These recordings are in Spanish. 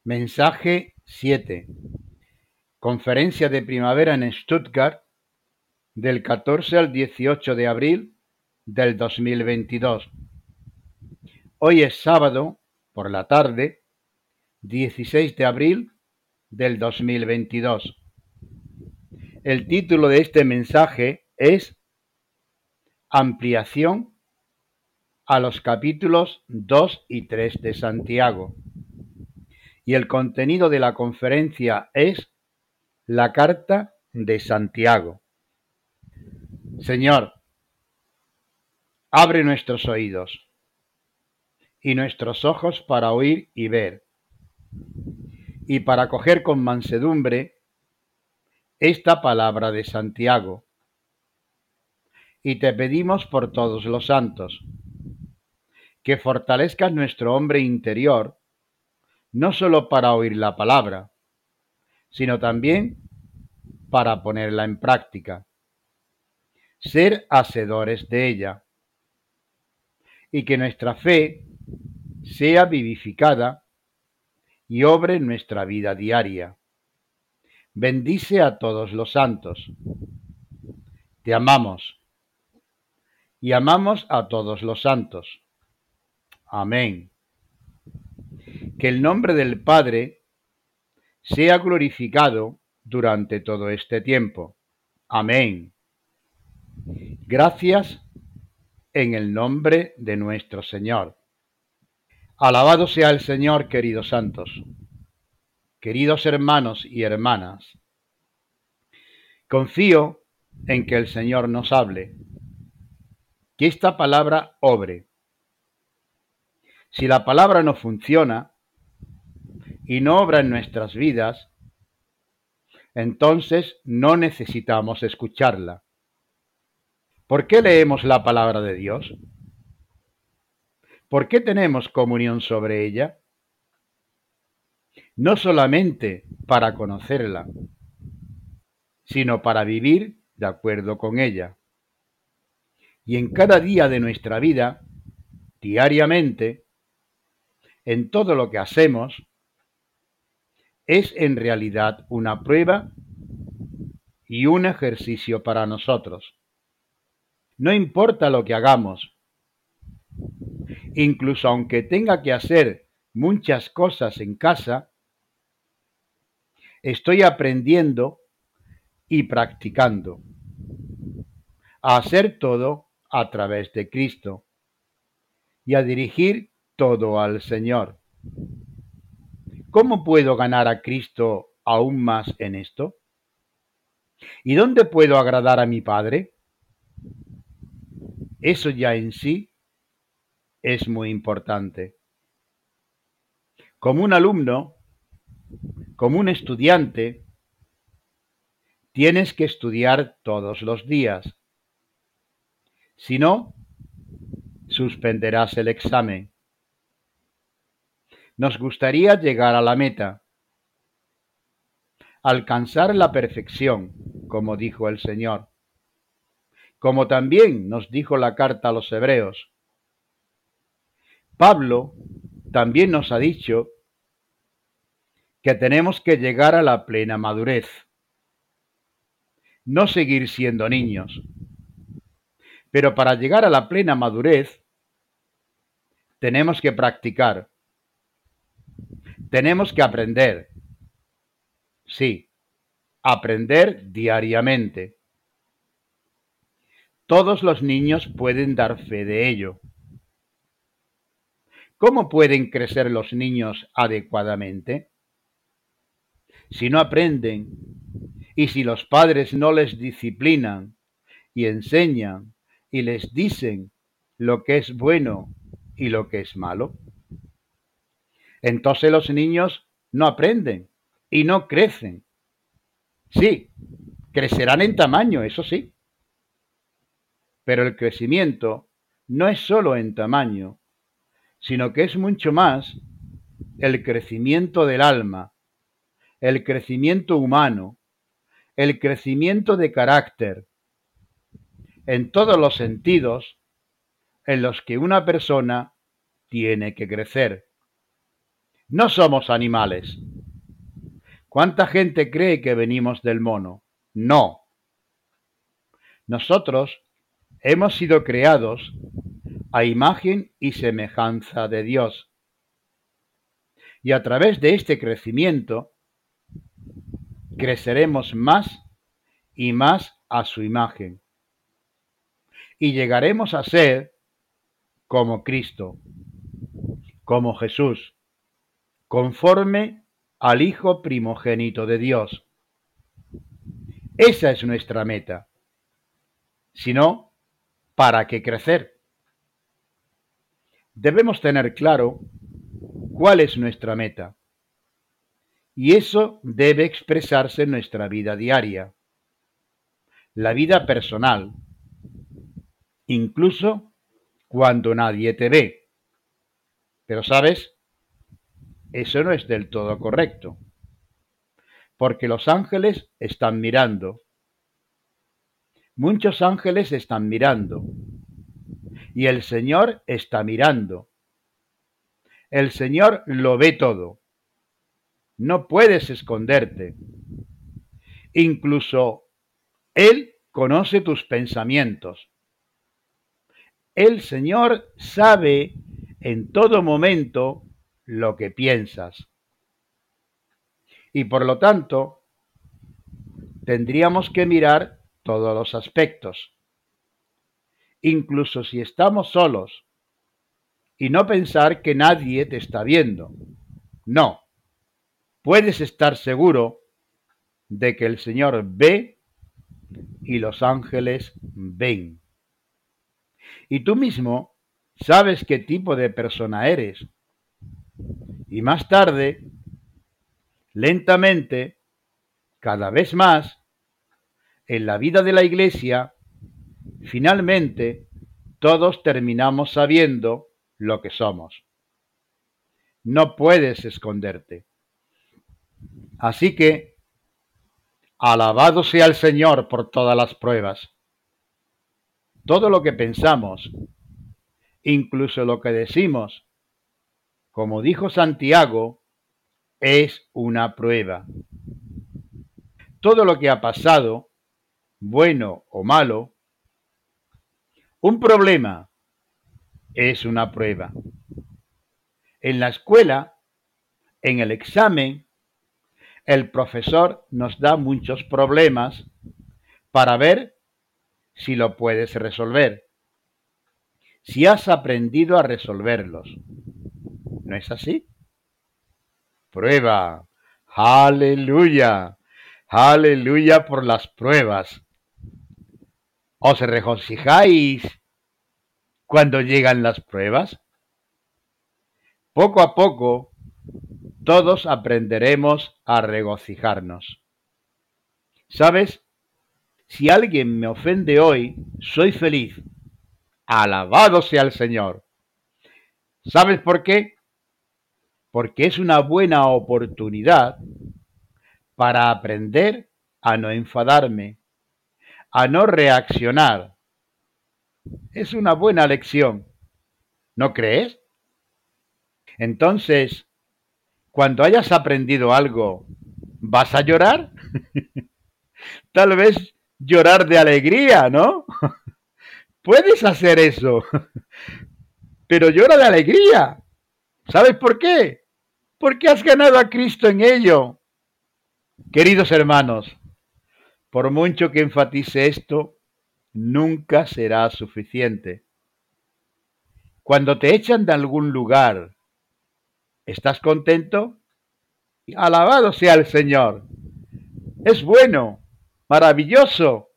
Mensaje 7. Conferencia de primavera en Stuttgart del 14 al 18 de abril del 2022. Hoy es sábado por la tarde, 16 de abril del 2022. El título de este mensaje es Ampliación a los capítulos 2 y 3 de Santiago. Y el contenido de la conferencia es la carta de Santiago. Señor, abre nuestros oídos y nuestros ojos para oír y ver, y para coger con mansedumbre esta palabra de Santiago. Y te pedimos por todos los santos, que fortalezcas nuestro hombre interior, no solo para oír la palabra, sino también para ponerla en práctica, ser hacedores de ella, y que nuestra fe sea vivificada y obre en nuestra vida diaria. Bendice a todos los santos. Te amamos y amamos a todos los santos. Amén. Que el nombre del Padre sea glorificado durante todo este tiempo. Amén. Gracias en el nombre de nuestro Señor. Alabado sea el Señor, queridos santos, queridos hermanos y hermanas. Confío en que el Señor nos hable, que esta palabra obre. Si la palabra no funciona y no obra en nuestras vidas, entonces no necesitamos escucharla. ¿Por qué leemos la palabra de Dios? ¿Por qué tenemos comunión sobre ella? No solamente para conocerla, sino para vivir de acuerdo con ella. Y en cada día de nuestra vida, diariamente, en todo lo que hacemos, es en realidad una prueba y un ejercicio para nosotros. No importa lo que hagamos, incluso aunque tenga que hacer muchas cosas en casa, estoy aprendiendo y practicando a hacer todo a través de Cristo y a dirigir todo al Señor. ¿Cómo puedo ganar a Cristo aún más en esto? ¿Y dónde puedo agradar a mi Padre? Eso ya en sí es muy importante. Como un alumno, como un estudiante, tienes que estudiar todos los días. Si no, suspenderás el examen. Nos gustaría llegar a la meta, alcanzar la perfección, como dijo el Señor, como también nos dijo la carta a los Hebreos. Pablo también nos ha dicho que tenemos que llegar a la plena madurez, no seguir siendo niños. Pero para llegar a la plena madurez, tenemos que practicar, tenemos que aprender. Sí, aprender diariamente. Todos los niños pueden dar fe de ello. ¿Cómo pueden crecer los niños adecuadamente? Si no aprenden y si los padres no les disciplinan y enseñan y les dicen lo que es bueno y lo que es malo, entonces los niños no aprenden y no crecen. Sí, crecerán en tamaño, eso sí, pero el crecimiento no es solo en tamaño, sino que es mucho más el crecimiento del alma, el crecimiento humano, el crecimiento de carácter, en todos los sentidos en los que una persona tiene que crecer. No somos animales. ¿Cuánta gente cree que venimos del mono? No. Nosotros hemos sido creados a imagen y semejanza de Dios. Y a través de este crecimiento creceremos más y más a su imagen. Y llegaremos a ser como Cristo, como Jesús, conforme al Hijo primogénito de Dios. Esa es nuestra meta. Si no, ¿para qué crecer? Debemos tener claro cuál es nuestra meta. Y eso debe expresarse en nuestra vida diaria, la vida personal, incluso cuando nadie te ve. Pero sabes, eso no es del todo correcto, porque los ángeles están mirando. Muchos ángeles están mirando. Y el Señor está mirando. El Señor lo ve todo. No puedes esconderte. Incluso Él conoce tus pensamientos. El Señor sabe en todo momento lo que piensas. Y por lo tanto, tendríamos que mirar todos los aspectos. Incluso si estamos solos y no pensar que nadie te está viendo. No, puedes estar seguro de que el Señor ve y los ángeles ven. Y tú mismo sabes qué tipo de persona eres. Y más tarde, lentamente, cada vez más, en la vida de la iglesia, finalmente, todos terminamos sabiendo lo que somos. No puedes esconderte. Así que, alabado sea el Señor por todas las pruebas. Todo lo que pensamos, incluso lo que decimos, como dijo Santiago, es una prueba. Todo lo que ha pasado, bueno o malo, un problema es una prueba. En la escuela, en el examen, el profesor nos da muchos problemas para ver si lo puedes resolver, si has aprendido a resolverlos. ¿No es así? Prueba. Aleluya. Aleluya por las pruebas. ¿Os regocijáis cuando llegan las pruebas? Poco a poco, todos aprenderemos a regocijarnos. ¿Sabes? Si alguien me ofende hoy, soy feliz. Alabado sea el Señor. ¿Sabes por qué? Porque es una buena oportunidad para aprender a no enfadarme, a no reaccionar. Es una buena lección, ¿no crees? Entonces, cuando hayas aprendido algo, ¿vas a llorar? Tal vez llorar de alegría, ¿no? Puedes hacer eso, pero llora de alegría. ¿Sabes por qué? Porque has ganado a Cristo en ello. Queridos hermanos, por mucho que enfatice esto, nunca será suficiente. Cuando te echan de algún lugar, ¿estás contento? Alabado sea el Señor. Es bueno, maravilloso.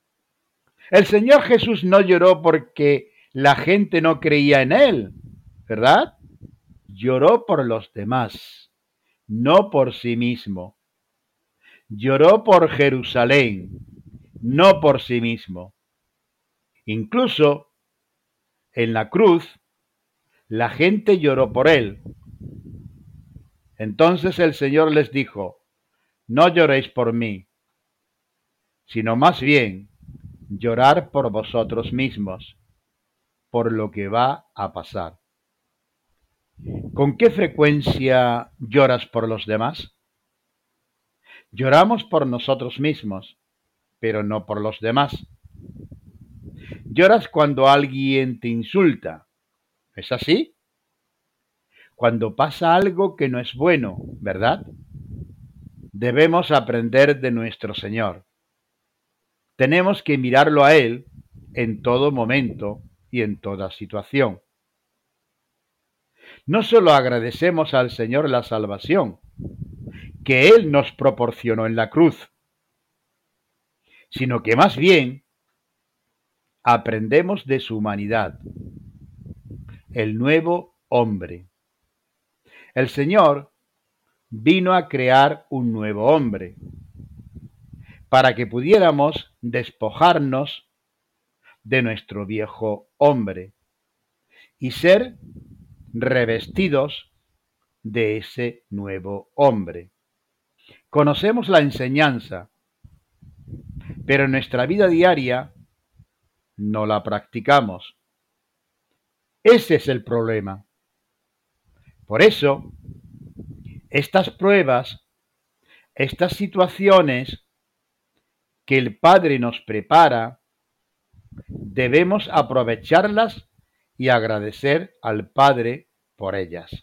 El Señor Jesús no lloró porque la gente no creía en Él, ¿verdad? Lloró por los demás, no por sí mismo. Lloró por Jerusalén, no por sí mismo. Incluso en la cruz, la gente lloró por Él. Entonces el Señor les dijo, no lloréis por mí, sino más bien llorar por vosotros mismos, por lo que va a pasar. ¿Con qué frecuencia lloras por los demás? Lloramos por nosotros mismos, pero no por los demás. Lloras cuando alguien te insulta, ¿es así? Cuando pasa algo que no es bueno, ¿verdad? Debemos aprender de nuestro Señor. Tenemos que mirarlo a Él en todo momento y en toda situación. No solo agradecemos al Señor la salvación que Él nos proporcionó en la cruz, sino que más bien aprendemos de su humanidad, el nuevo hombre. El Señor vino a crear un nuevo hombre para que pudiéramos despojarnos de nuestro viejo hombre y ser revestidos de ese nuevo hombre. Conocemos la enseñanza, pero en nuestra vida diaria no la practicamos. Ese es el problema. Por eso, estas pruebas, estas situaciones que el Padre nos prepara, debemos aprovecharlas y agradecer al Padre por ellas.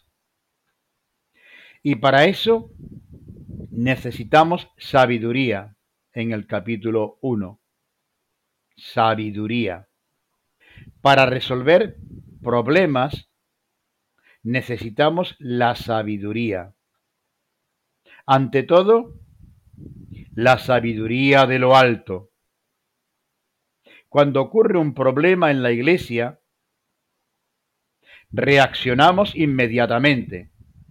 Y para eso necesitamos sabiduría en el capítulo 1. Sabiduría. Para resolver problemas necesitamos la sabiduría. Ante todo, la sabiduría de lo alto. Cuando ocurre un problema en la iglesia, reaccionamos inmediatamente.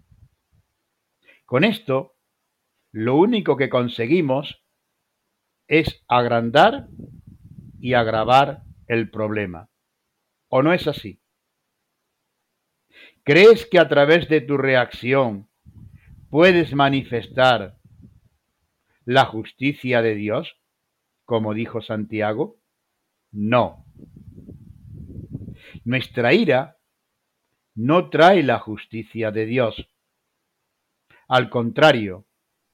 Con esto, lo único que conseguimos es agrandar y agravar el problema. ¿O no es así? ¿Crees que a través de tu reacción puedes manifestar la justicia de Dios, como dijo Santiago? No. Nuestra ira no trae la justicia de Dios. Al contrario,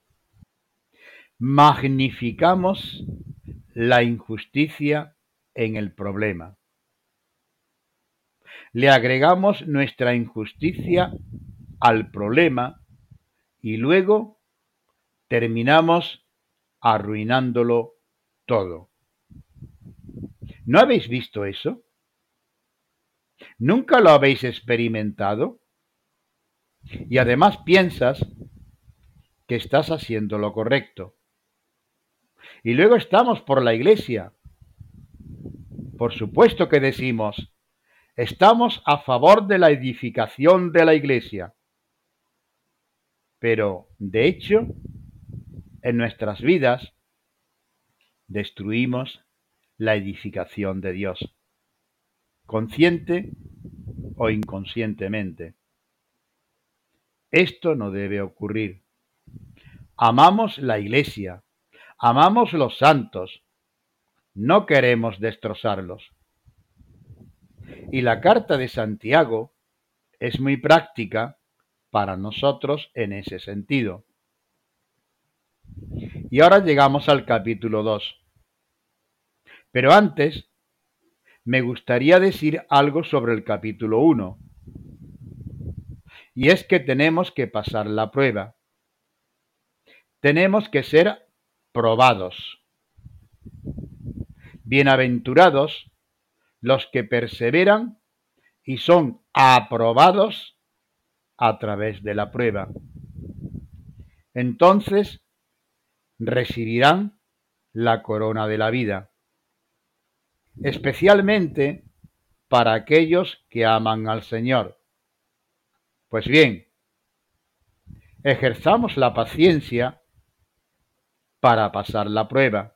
magnificamos la injusticia en el problema. Le agregamos nuestra injusticia al problema y luego terminamos arruinándolo todo. ¿No habéis visto eso? ¿Nunca lo habéis experimentado? Y además piensas que estás haciendo lo correcto. Y luego estamos por la iglesia. Por supuesto que decimos, estamos a favor de la edificación de la iglesia. Pero, de hecho, en nuestras vidas destruimos la edificación de Dios, consciente o inconscientemente. Esto no debe ocurrir. Amamos la iglesia, amamos los santos, no queremos destrozarlos. Y la carta de Santiago es muy práctica para nosotros en ese sentido. Y ahora llegamos al capítulo 2. Pero antes, me gustaría decir algo sobre el capítulo 1. Y es que tenemos que pasar la prueba. Tenemos que ser probados. Bienaventurados los que perseveran y son aprobados a través de la prueba. Entonces recibirán la corona de la vida, especialmente para aquellos que aman al Señor. Pues bien, ejerzamos la paciencia para pasar la prueba.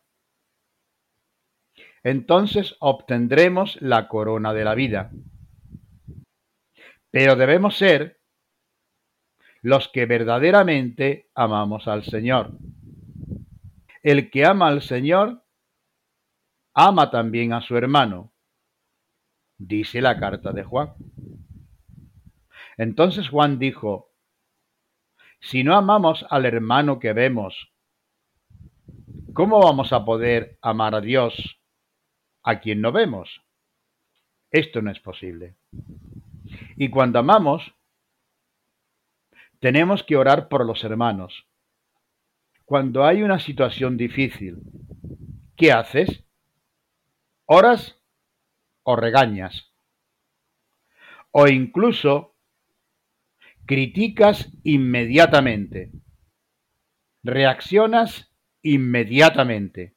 Entonces obtendremos la corona de la vida. Pero debemos ser los que verdaderamente amamos al Señor. El que ama al Señor, ama también a su hermano, dice la carta de Juan. Entonces Juan dijo: si no amamos al hermano que vemos, ¿cómo vamos a poder amar a Dios a quien no vemos? Esto no es posible. Y cuando amamos, tenemos que orar por los hermanos. Cuando hay una situación difícil, ¿qué haces? ¿Oras o regañas? O incluso criticas inmediatamente, reaccionas inmediatamente.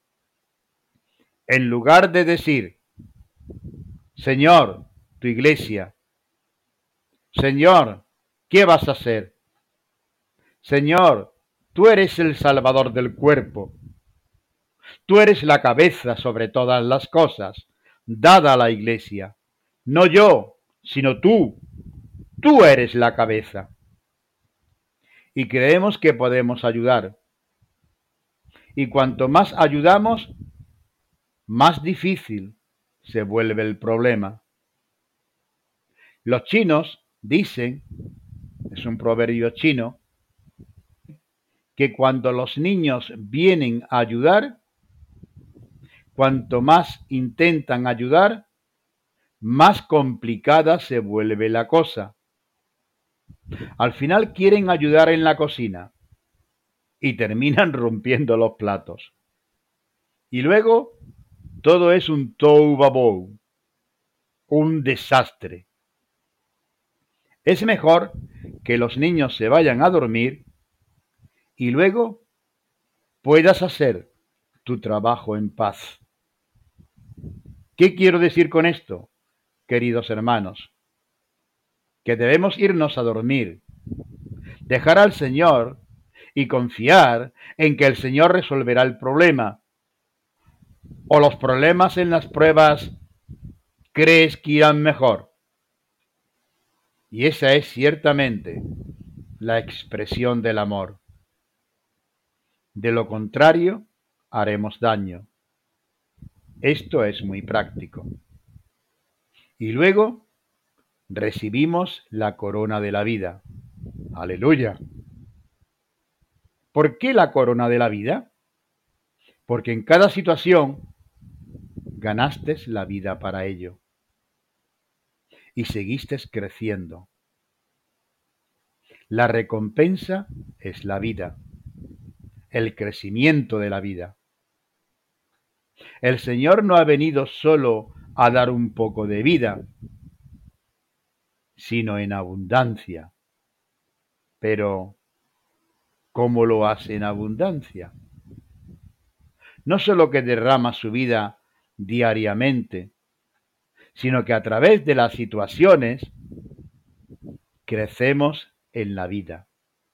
En lugar de decir: Señor, tu iglesia, Señor, ¿qué vas a hacer? Señor, tú eres el Salvador del cuerpo, tú eres la cabeza sobre todas las cosas, dada a la iglesia. No yo, sino tú eres la cabeza. Y creemos que podemos ayudar. Y cuanto más ayudamos, más difícil se vuelve el problema. Los chinos dicen, es un proverbio chino, que cuando los niños vienen a ayudar, cuanto más intentan ayudar, más complicada se vuelve la cosa. Al final quieren ayudar en la cocina y terminan rompiendo los platos. Y luego todo es un tohu bohu, un desastre. Es mejor que los niños se vayan a dormir y luego puedas hacer tu trabajo en paz. ¿Qué quiero decir con esto, queridos hermanos? Que debemos irnos a dormir, dejar al Señor y confiar en que el Señor resolverá el problema. ¿O los problemas en las pruebas crees que irán mejor? Y esa es ciertamente la expresión del amor. De lo contrario, haremos daño. Esto es muy práctico. Y luego recibimos la corona de la vida. ¡Aleluya! ¿Por qué la corona de la vida? Porque en cada situación ganaste la vida para ello y seguiste creciendo. La recompensa es la vida, el crecimiento de la vida. El Señor no ha venido solo a dar un poco de vida, sino en abundancia. Pero, ¿cómo lo hace en abundancia? No solo que derrama su vida diariamente, sino que a través de las situaciones crecemos en la vida.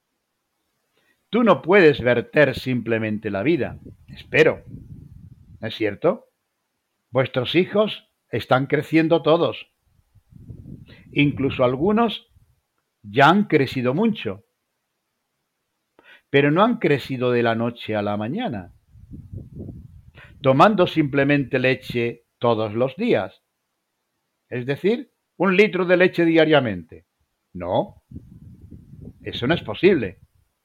Tú no puedes verter simplemente la vida, espero, ¿no es cierto? Vuestros hijos están creciendo todos, incluso algunos ya han crecido mucho, pero no han crecido de la noche a la mañana, tomando simplemente leche todos los días, es decir, 1 litro de leche diariamente. No, eso no es posible,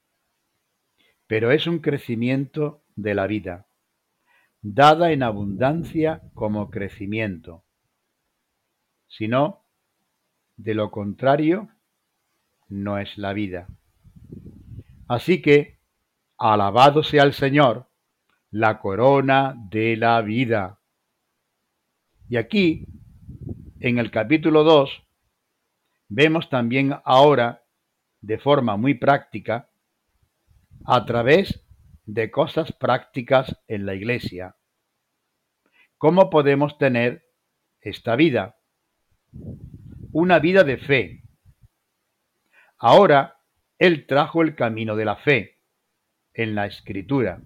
pero es un crecimiento de la vida, dada en abundancia como crecimiento. Si no, de lo contrario, no es la vida. Así que, alabado sea el Señor, la corona de la vida. Y aquí, en el capítulo 2, vemos también ahora, de forma muy práctica, a través de cosas prácticas en la iglesia, cómo podemos tener esta vida, una vida de fe. Ahora, Él trajo el camino de la fe en la Escritura.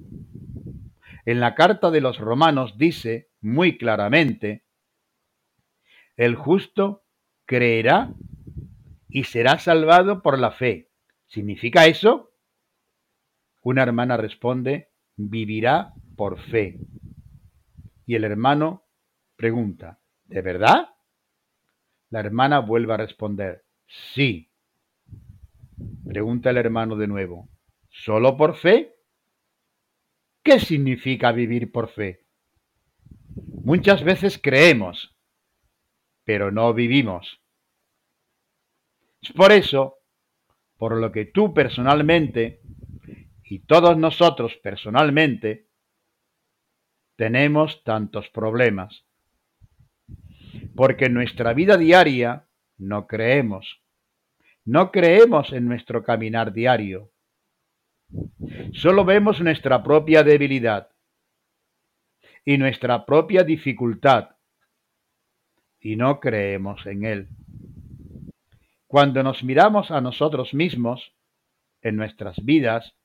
En la carta de los Romanos dice muy claramente: el justo creerá y será salvado por la fe. ¿Significa eso? Una hermana responde: vivirá por fe. Y el hermano pregunta: ¿de verdad? La hermana vuelve a responder: Sí, pregunta el hermano de nuevo. ¿Solo por fe? ¿Qué significa vivir por fe? Muchas veces creemos, pero no vivimos. Es por eso, por lo que tú personalmente y todos nosotros personalmente tenemos tantos problemas. Porque en nuestra vida diaria no creemos. No creemos en nuestro caminar diario. Solo vemos nuestra propia debilidad y nuestra propia dificultad y no creemos en Él. Cuando nos miramos a nosotros mismos en nuestras vidas,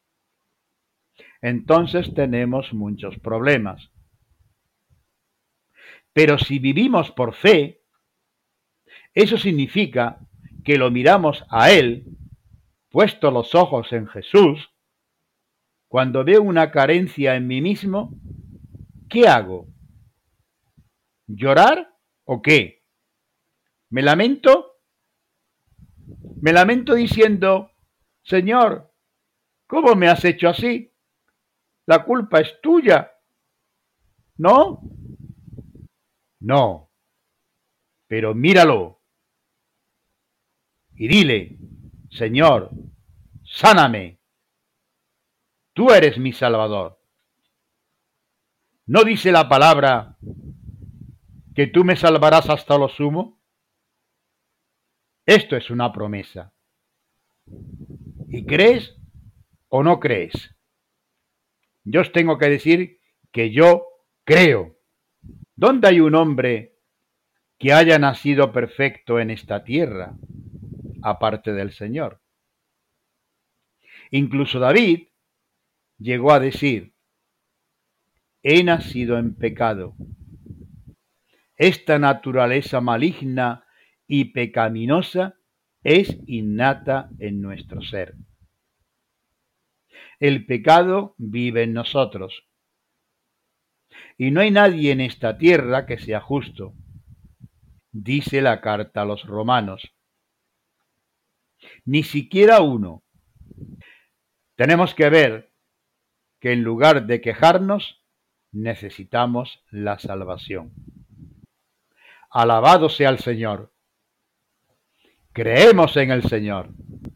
entonces tenemos muchos problemas. Pero si vivimos por fe, eso significa que lo miramos a Él, puesto los ojos en Jesús. Cuando veo una carencia en mí mismo, ¿qué hago? ¿Llorar o qué? ¿Me lamento? Me lamento diciendo, Señor, ¿cómo me has hecho así? La culpa es tuya, ¿no? No, pero míralo y dile, Señor, sáname, tú eres mi Salvador. ¿No dice la palabra que tú me salvarás hasta lo sumo? Esto es una promesa. ¿Y crees o no crees? Yo os tengo que decir que yo creo. ¿Dónde hay un hombre que haya nacido perfecto en esta tierra, aparte del Señor? Incluso David llegó a decir, he nacido en pecado. Esta naturaleza maligna y pecaminosa es innata en nuestro ser. El pecado vive en nosotros. Y no hay nadie en esta tierra que sea justo, dice la carta a los romanos. Ni siquiera uno. Tenemos que ver que en lugar de quejarnos, necesitamos la salvación. Alabado sea el Señor. Creemos en el Señor.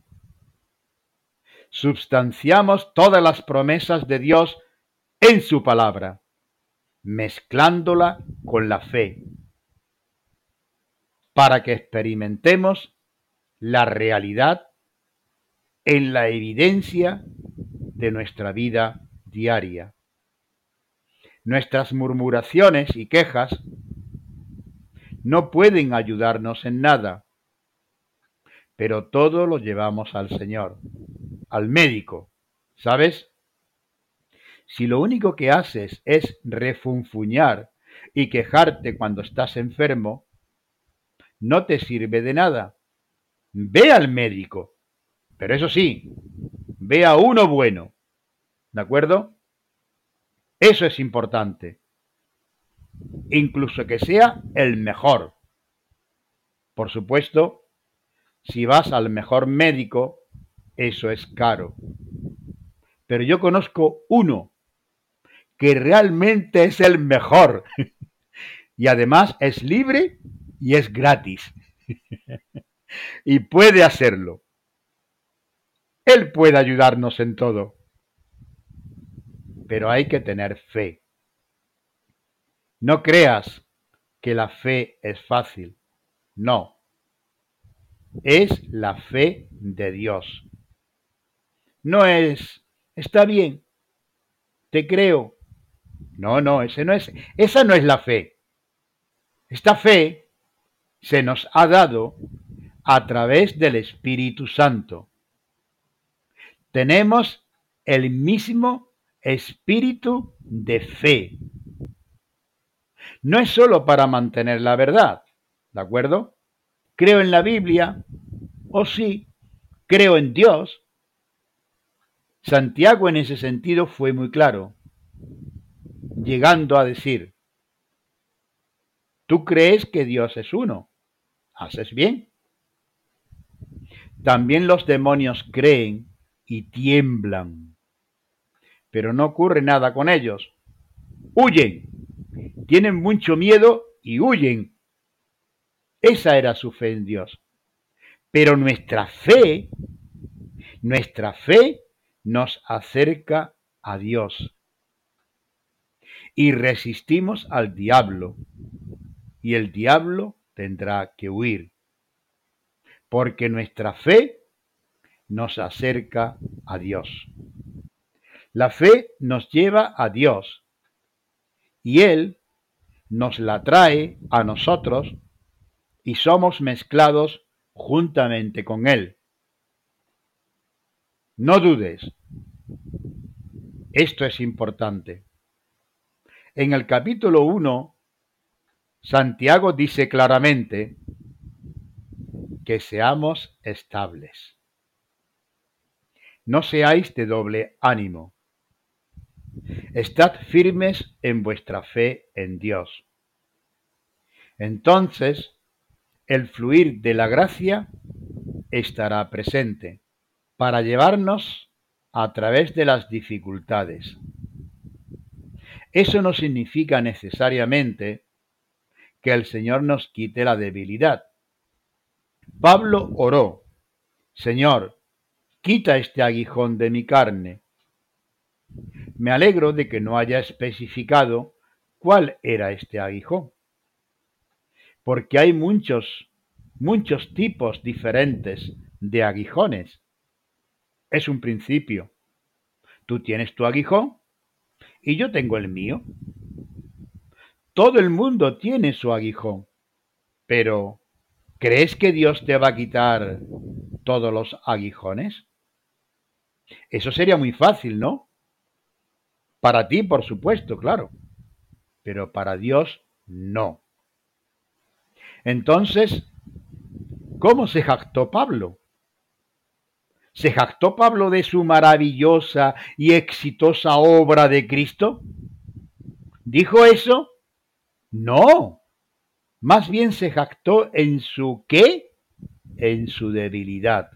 Substanciamos todas las promesas de Dios en su palabra, mezclándola con la fe, para que experimentemos la realidad en la evidencia de nuestra vida diaria. Nuestras murmuraciones y quejas no pueden ayudarnos en nada, pero todo lo llevamos al Señor, al médico, ¿sabes? Si lo único que haces es refunfuñar y quejarte cuando estás enfermo, no te sirve de nada. Ve al médico, pero eso sí, ve a uno bueno, ¿de acuerdo? Eso es importante, incluso que sea el mejor. Por supuesto, si vas al mejor médico, eso es caro. Pero yo conozco uno que realmente es el mejor y además es libre y es gratis y puede hacerlo. Él puede ayudarnos en todo, pero hay que tener fe. No creas que la fe es fácil. No, es la fe de Dios. No es, está bien, te creo. No, no, esa no es la fe. Esta fe se nos ha dado a través del Espíritu Santo. Tenemos el mismo espíritu de fe. No es solo para mantener la verdad, ¿de acuerdo? Creo en la Biblia, o sí, creo en Dios. Santiago en ese sentido fue muy claro, llegando a decir, tú crees que Dios es uno, haces bien, También los demonios creen y tiemblan, pero no ocurre nada con ellos. Huyen, tienen mucho miedo y huyen. Esa era su fe en Dios. Pero nuestra fe nos acerca a Dios y resistimos al diablo, y el diablo tendrá que huir, porque nuestra fe nos acerca a Dios. La fe nos lleva a Dios y Él nos la trae a nosotros y somos mezclados juntamente con Él. No dudes, esto es importante. En el capítulo 1, Santiago dice claramente que seamos estables. No seáis de doble ánimo. Estad firmes en vuestra fe en Dios. Entonces, el fluir de la gracia estará presente para llevarnos a través de las dificultades. Eso no significa necesariamente que el Señor nos quite la debilidad. Pablo oró: Señor, quita este aguijón de mi carne. Me alegro de que no haya especificado cuál era este aguijón, porque hay muchos tipos diferentes de aguijones. Es un principio. Tú tienes tu aguijón y yo tengo el mío. Todo el mundo tiene su aguijón, pero ¿crees que Dios te va a quitar todos los aguijones? Eso sería muy fácil, ¿no? Para ti, por supuesto, claro, pero para Dios no. Entonces, ¿cómo se jactó Pablo? ¿Se jactó Pablo de su maravillosa y exitosa obra de Cristo? ¿Dijo eso? No. Más bien se jactó en su ¿qué? En su debilidad.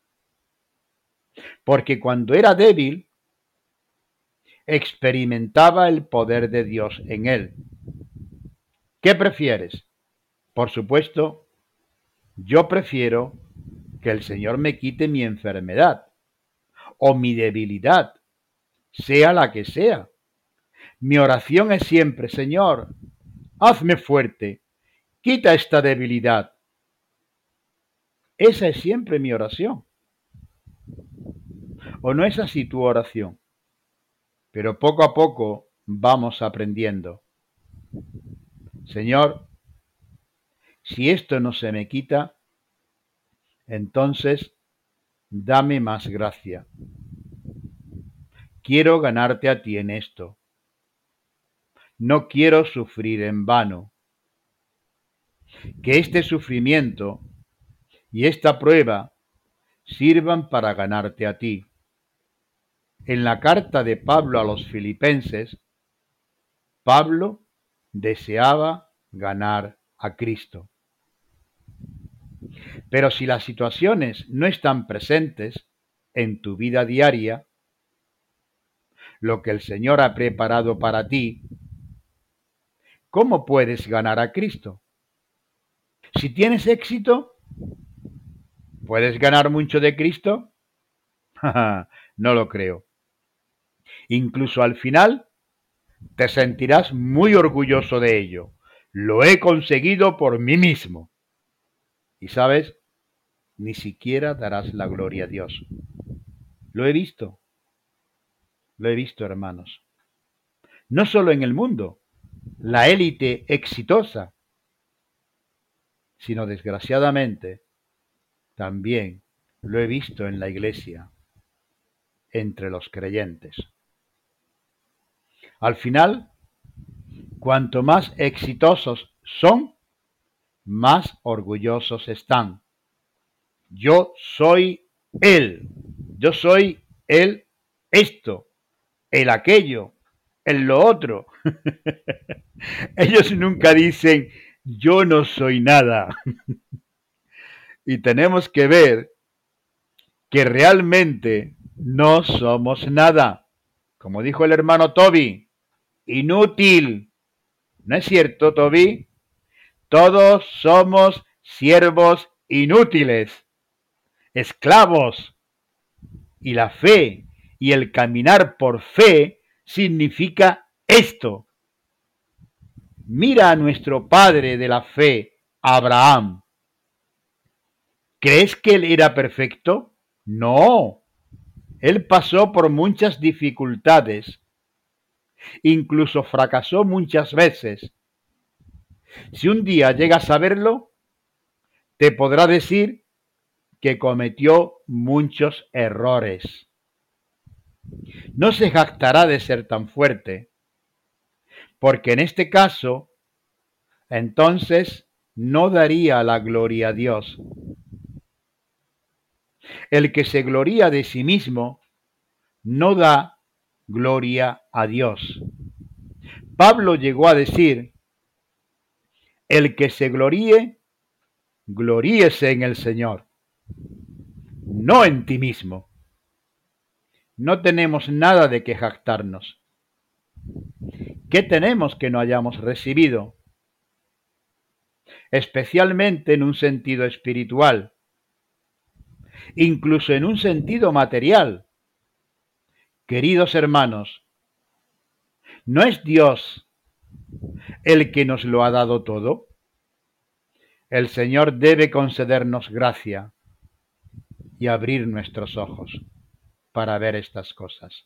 Porque cuando era débil, experimentaba el poder de Dios en él. ¿Qué prefieres? Por supuesto, yo prefiero que el Señor me quite mi enfermedad o mi debilidad, sea la que sea. Mi oración es siempre: Señor, hazme fuerte, quita esta debilidad. Esa es siempre mi oración. ¿O no es así tu oración? Pero poco a poco vamos aprendiendo. Señor, si esto no se me quita, entonces dame más gracia. Quiero ganarte a ti en esto. No quiero sufrir en vano. Que este sufrimiento y esta prueba sirvan para ganarte a ti. En la carta de Pablo a los Filipenses, Pablo deseaba ganar a Cristo. Pero si las situaciones no están presentes en tu vida diaria, lo que el Señor ha preparado para ti, ¿cómo puedes ganar a Cristo? Si tienes éxito, ¿puedes ganar mucho de Cristo? No lo creo. Incluso al final te sentirás muy orgulloso de ello. Lo he conseguido por mí mismo. Y sabes, ni siquiera darás la gloria a Dios. Lo he visto, hermanos. No solo en el mundo, la élite exitosa, sino desgraciadamente también lo he visto en la iglesia, entre los creyentes. Al final, cuanto más exitosos son, más orgullosos están. Yo soy él, yo soy el esto, el aquello, el lo otro. Ellos nunca dicen yo no soy nada. Y tenemos que ver que realmente no somos nada. Como dijo el hermano Toby, inútil. ¿No es cierto, Toby? Todos somos siervos inútiles, esclavos. Y la fe y el caminar por fe significa esto. Mira a nuestro padre de la fe, Abraham. ¿Crees que él era perfecto? No. Él pasó por muchas dificultades. Incluso fracasó muchas veces. Si un día llegas a verlo, te podrá decir que cometió muchos errores. No se jactará de ser tan fuerte, porque en este caso, entonces no daría la gloria a Dios. El que se gloría de sí mismo no da gloria a Dios. Pablo llegó a decir, el que se gloríe, gloríese en el Señor, no en ti mismo. No tenemos nada de que jactarnos. ¿Qué tenemos que no hayamos recibido? Especialmente en un sentido espiritual, incluso en un sentido material. Queridos hermanos, ¿no es Dios el que nos lo ha dado todo? El Señor debe concedernos gracia y abrir nuestros ojos para ver estas cosas.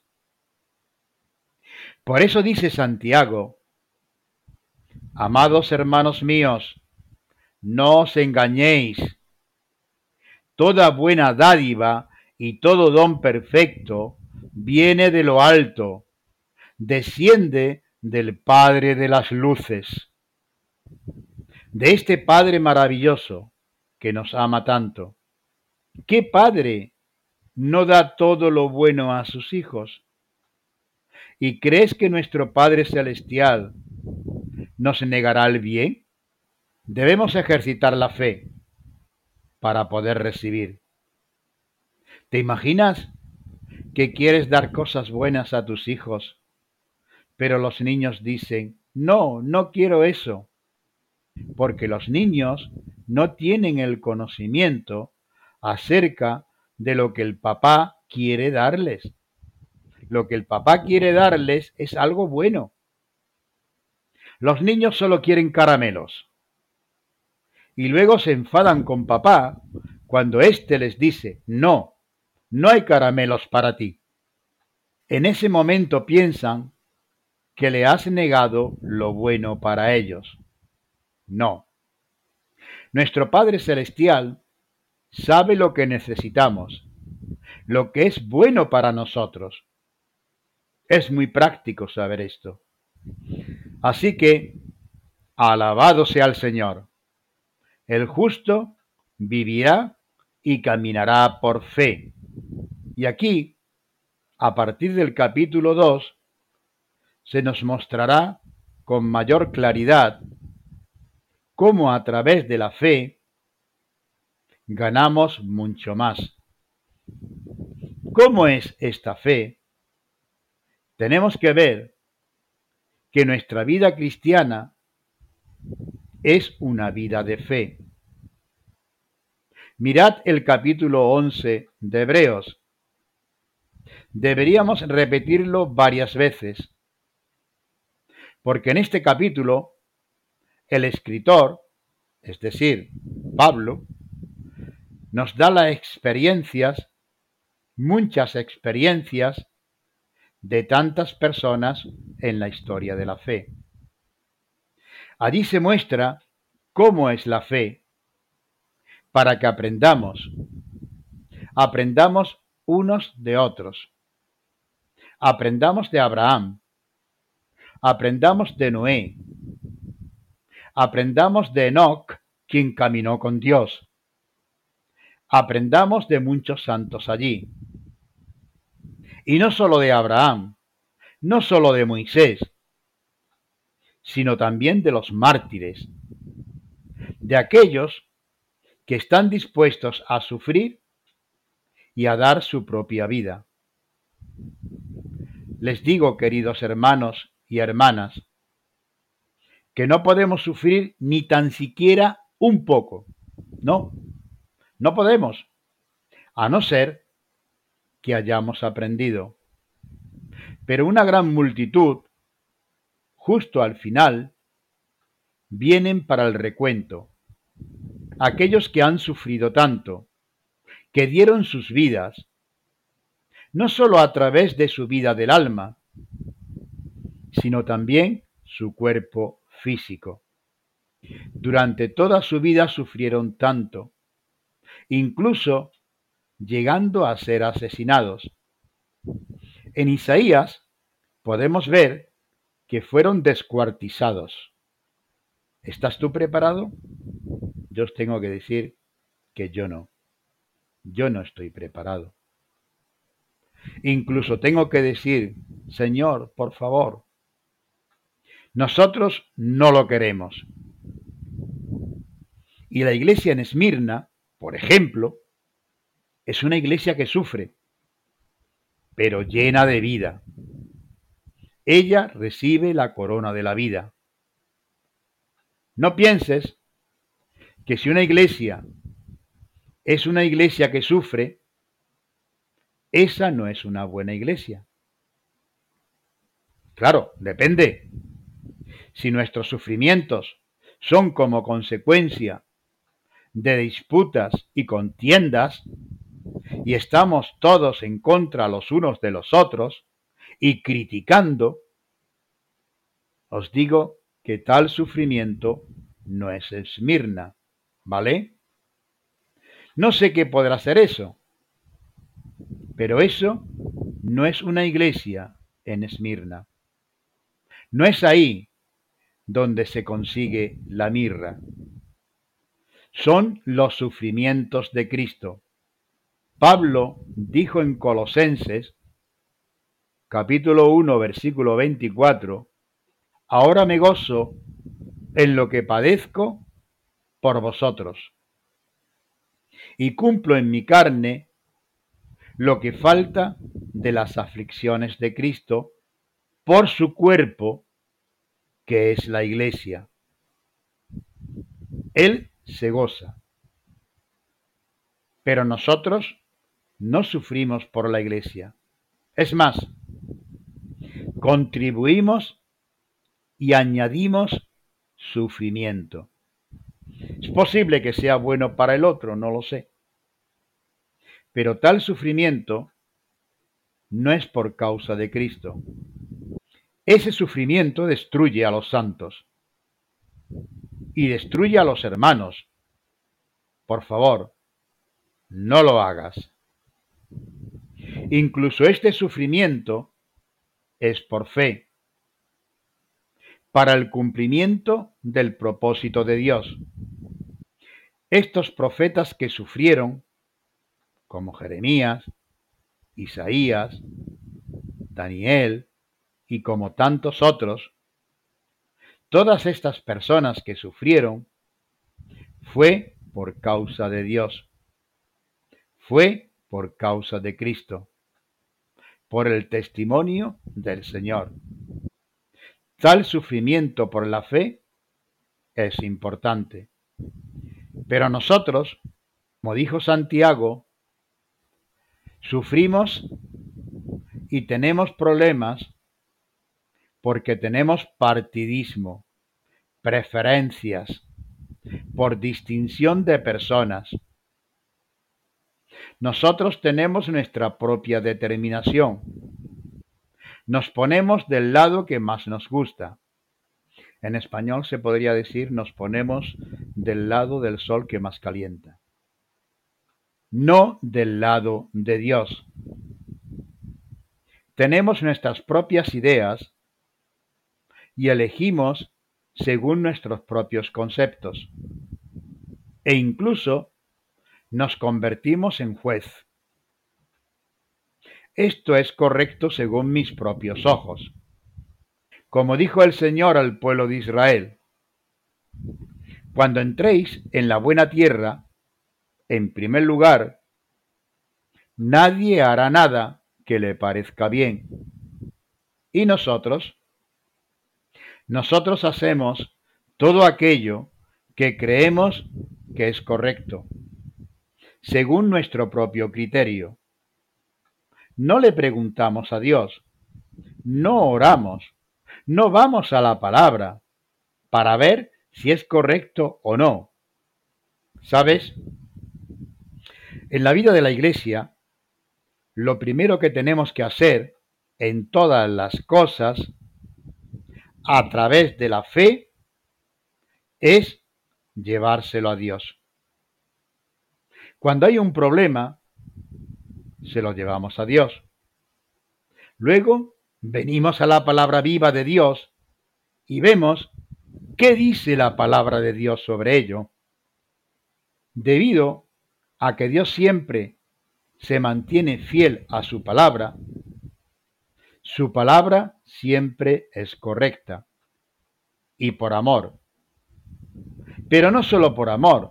Por eso dice Santiago, amados hermanos míos, no os engañéis. Toda buena dádiva y todo don perfecto viene de lo alto, desciende del Padre de las luces, de este Padre maravilloso que nos ama tanto. ¿Qué padre no da todo lo bueno a sus hijos? ¿Y crees que nuestro Padre Celestial nos negará el bien? Debemos ejercitar la fe para poder recibir. ¿Te imaginas que quieres dar cosas buenas a tus hijos, pero los niños dicen, no, no quiero eso? Porque los niños no tienen el conocimiento acerca de lo que el papá quiere darles. Lo que el papá quiere darles es algo bueno. Los niños solo quieren caramelos. Y luego se enfadan con papá cuando éste les dice, no, no hay caramelos para ti. En ese momento piensan que le has negado lo bueno para ellos. No. Nuestro Padre Celestial sabe lo que necesitamos, lo que es bueno para nosotros. Es muy práctico saber esto. Así que, alabado sea el Señor. El justo vivirá y caminará por fe. Y aquí, a partir del capítulo 2, se nos mostrará con mayor claridad cómo a través de la fe ganamos mucho más. ¿Cómo es esta fe? Tenemos que ver que nuestra vida cristiana es una vida de fe. Mirad el capítulo 11 de Hebreos. Deberíamos repetirlo varias veces, porque en este capítulo el escritor, es decir, Pablo, nos da las experiencias, muchas experiencias, de tantas personas en la historia de la fe. Allí se muestra cómo es la fe, para que aprendamos unos de otros. Aprendamos de Abraham, aprendamos de Noé, aprendamos de Enoc, quien caminó con Dios. Aprendamos de muchos santos allí. Y no solo de Abraham, no solo de Moisés, sino también de los mártires, de aquellos que están dispuestos a sufrir y a dar su propia vida. Les digo, queridos hermanos y hermanas, que no podemos sufrir ni tan siquiera un poco. No, no podemos, a no ser que hayamos aprendido. Pero una gran multitud, justo al final, vienen para el recuento. Aquellos que han sufrido tanto, que dieron sus vidas, no sólo a través de su vida del alma, sino también su cuerpo físico. Durante toda su vida sufrieron tanto, incluso llegando a ser asesinados. En Isaías podemos ver que fueron descuartizados. ¿Estás tú preparado? Yo os tengo que decir que yo no. Yo no estoy preparado. Incluso tengo que decir, Señor, por favor, nosotros no lo queremos. Y la iglesia en Esmirna, por ejemplo, es una iglesia que sufre, pero llena de vida. Ella recibe la corona de la vida. No pienses que si una iglesia es una iglesia que sufre, esa no es una buena iglesia. Claro, depende. Si nuestros sufrimientos son como consecuencia de disputas y contiendas, y estamos todos en contra los unos de los otros y criticando, os digo que tal sufrimiento no es Esmirna, ¿vale? No sé qué podrá ser eso, pero eso no es una iglesia en Esmirna. No es ahí donde se consigue la mirra. Son los sufrimientos de Cristo. Pablo dijo en Colosenses, capítulo 1, versículo 24, ahora me gozo en lo que padezco por vosotros y cumplo en mi carne lo que falta de las aflicciones de Cristo por su cuerpo, que es la iglesia. Él se goza, pero nosotros no sufrimos por la iglesia. Es más, contribuimos y añadimos sufrimiento. Es posible que sea bueno para el otro, no lo sé. Pero tal sufrimiento no es por causa de Cristo. Ese sufrimiento destruye a los santos y destruye a los hermanos. Por favor, no lo hagas. Incluso este sufrimiento es por fe, para el cumplimiento del propósito de Dios. Estos profetas que sufrieron, como Jeremías, Isaías, Daniel y como tantos otros, todas estas personas que sufrieron fue por causa de Dios, fue por causa de Cristo, por el testimonio del Señor. Tal sufrimiento por la fe es importante. Pero nosotros, como dijo Santiago, sufrimos y tenemos problemas porque tenemos partidismo, preferencias, por distinción de personas. Nosotros tenemos nuestra propia determinación. Nos ponemos del lado que más nos gusta. En español se podría decir nos ponemos del lado del sol que más calienta. No del lado de Dios. Tenemos nuestras propias ideas y elegimos según nuestros propios conceptos. E incluso nos convertimos en juez. Esto es correcto según mis propios ojos. Como dijo el Señor al pueblo de Israel, cuando entréis en la buena tierra, en primer lugar, nadie hará nada que le parezca bien. Y nosotros hacemos todo aquello que creemos que es correcto, según nuestro propio criterio. No le preguntamos a Dios, no oramos, no vamos a la palabra para ver si es correcto o no. ¿Sabes? En la vida de la Iglesia, lo primero que tenemos que hacer en todas las cosas, a través de la fe, es llevárselo a Dios. Cuando hay un problema, se lo llevamos a Dios. Luego, venimos a la palabra viva de Dios y vemos qué dice la palabra de Dios sobre ello. Debido a que Dios siempre se mantiene fiel a su palabra siempre es correcta y por amor. Pero no solo por amor.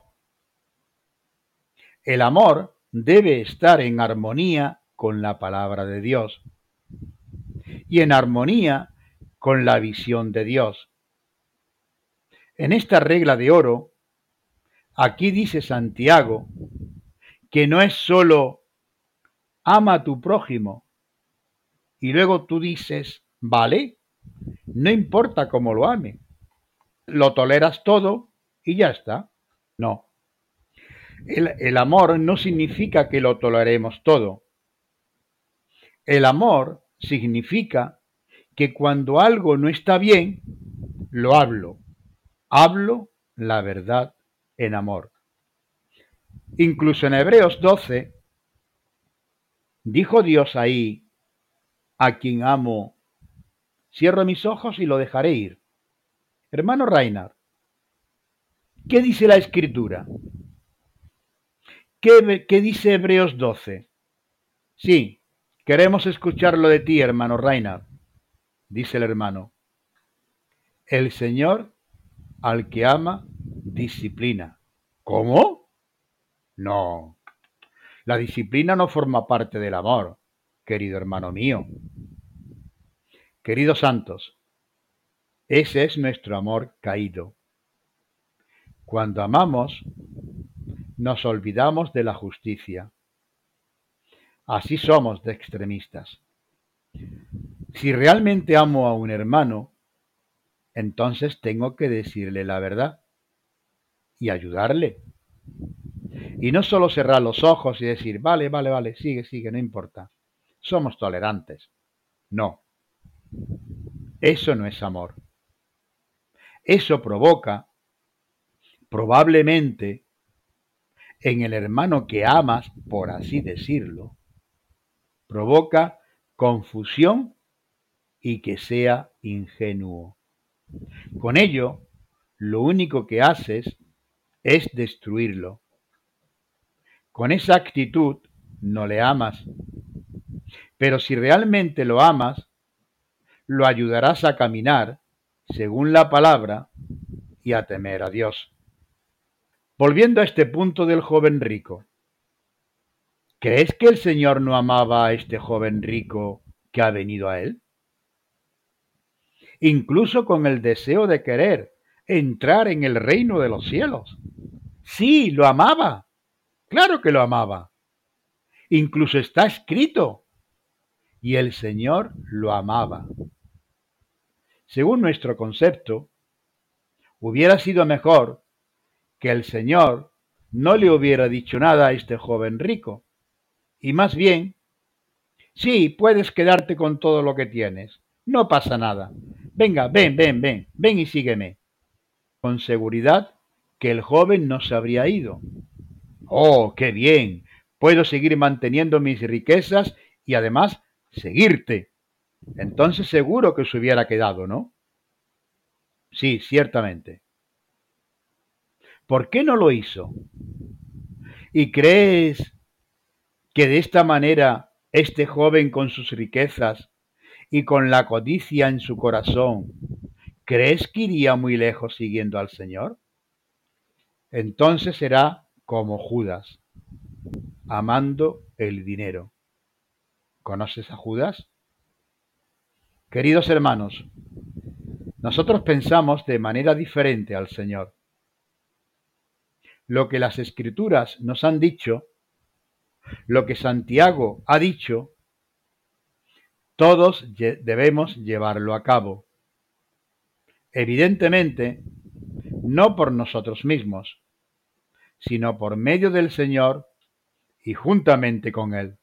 El amor debe estar en armonía con la palabra de Dios y en armonía con la visión de Dios. En esta regla de oro, aquí dice Santiago que no es solo ama a tu prójimo y luego tú dices, vale, no importa cómo lo ame, lo toleras todo y ya está. No, el amor no significa que lo toleremos todo. El amor significa que cuando algo no está bien, lo hablo la verdad en amor. Incluso en Hebreos 12, dijo Dios ahí, a quien amo, cierro mis ojos y lo dejaré ir. Hermano Reinhard, ¿qué dice la Escritura? ¿Qué dice Hebreos 12? Sí, queremos escucharlo de ti, hermano Reinhard, dice el hermano. El Señor al que ama, disciplina. ¿Cómo? No, la disciplina no forma parte del amor, querido hermano mío. Queridos santos, ese es nuestro amor caído. Cuando amamos, nos olvidamos de la justicia. Así somos de extremistas. Si realmente amo a un hermano, entonces tengo que decirle la verdad y ayudarle. Y no solo cerrar los ojos y decir, vale, sigue, no importa. Somos tolerantes. No, eso no es amor. Eso provoca, probablemente, en el hermano que amas, por así decirlo, provoca confusión y que sea ingenuo. Con ello, lo único que haces es destruirlo. Con esa actitud no le amas, pero si realmente lo amas, lo ayudarás a caminar según la palabra y a temer a Dios. Volviendo a este punto del joven rico, ¿crees que el Señor no amaba a este joven rico que ha venido a él? Incluso con el deseo de querer entrar en el reino de los cielos. Sí, lo amaba. Claro que lo amaba. Incluso está escrito. Y el Señor lo amaba. Según nuestro concepto, hubiera sido mejor que el Señor no le hubiera dicho nada a este joven rico, y más bien, sí, puedes quedarte con todo lo que tienes, no pasa nada. Venga, ven y sígueme. Con seguridad que el joven no se habría ido. Oh, qué bien, puedo seguir manteniendo mis riquezas y además seguirte. Entonces seguro que se hubiera quedado, ¿no? Sí, ciertamente. ¿Por qué no lo hizo? ¿Y crees que de esta manera este joven con sus riquezas y con la codicia en su corazón, crees que iría muy lejos siguiendo al Señor? Entonces será como Judas, amando el dinero. ¿Conoces a Judas? Queridos hermanos, nosotros pensamos de manera diferente al Señor. Lo que las Escrituras nos han dicho, lo que Santiago ha dicho, todos debemos llevarlo a cabo. Evidentemente, no por nosotros mismos, sino por medio del Señor y juntamente con Él,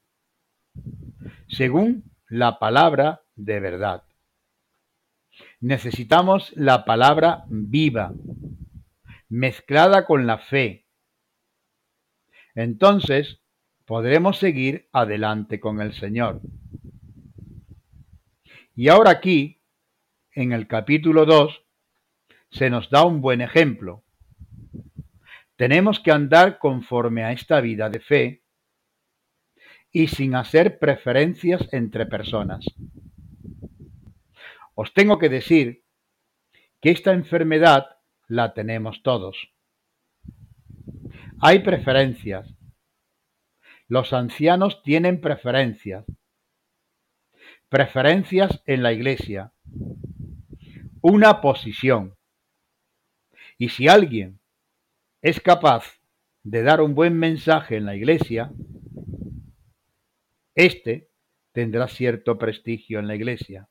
según la palabra de verdad. Necesitamos la palabra viva, mezclada con la fe. Entonces podremos seguir adelante con el Señor. Y ahora aquí, en el capítulo 2, se nos da un buen ejemplo. Tenemos que andar conforme a esta vida de fe y sin hacer preferencias entre personas. Os tengo que decir que esta enfermedad la tenemos todos. Hay preferencias. Los ancianos tienen preferencias. Preferencias en la iglesia. Una posición. Y si alguien es capaz de dar un buen mensaje en la iglesia, este tendrá cierto prestigio en la iglesia.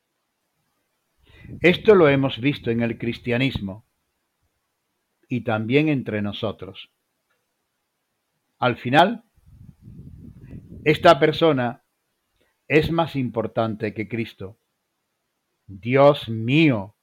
Esto lo hemos visto en el cristianismo y también entre nosotros. Al final, esta persona es más importante que Cristo. Dios mío.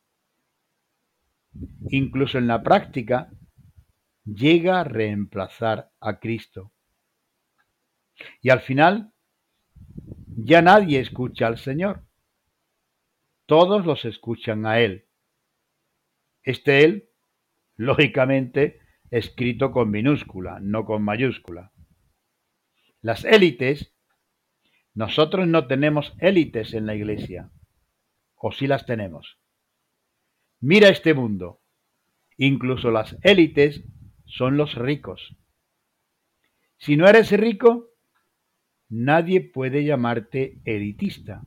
Incluso en la práctica, llega a reemplazar a Cristo. Y al final, ya nadie escucha al Señor. Todos los escuchan a Él. Este Él, lógicamente, escrito con minúscula, no con mayúscula. Las élites, nosotros no tenemos élites en la iglesia, o sí las tenemos. Mira este mundo, incluso las élites son los ricos. Si no eres rico, nadie puede llamarte elitista.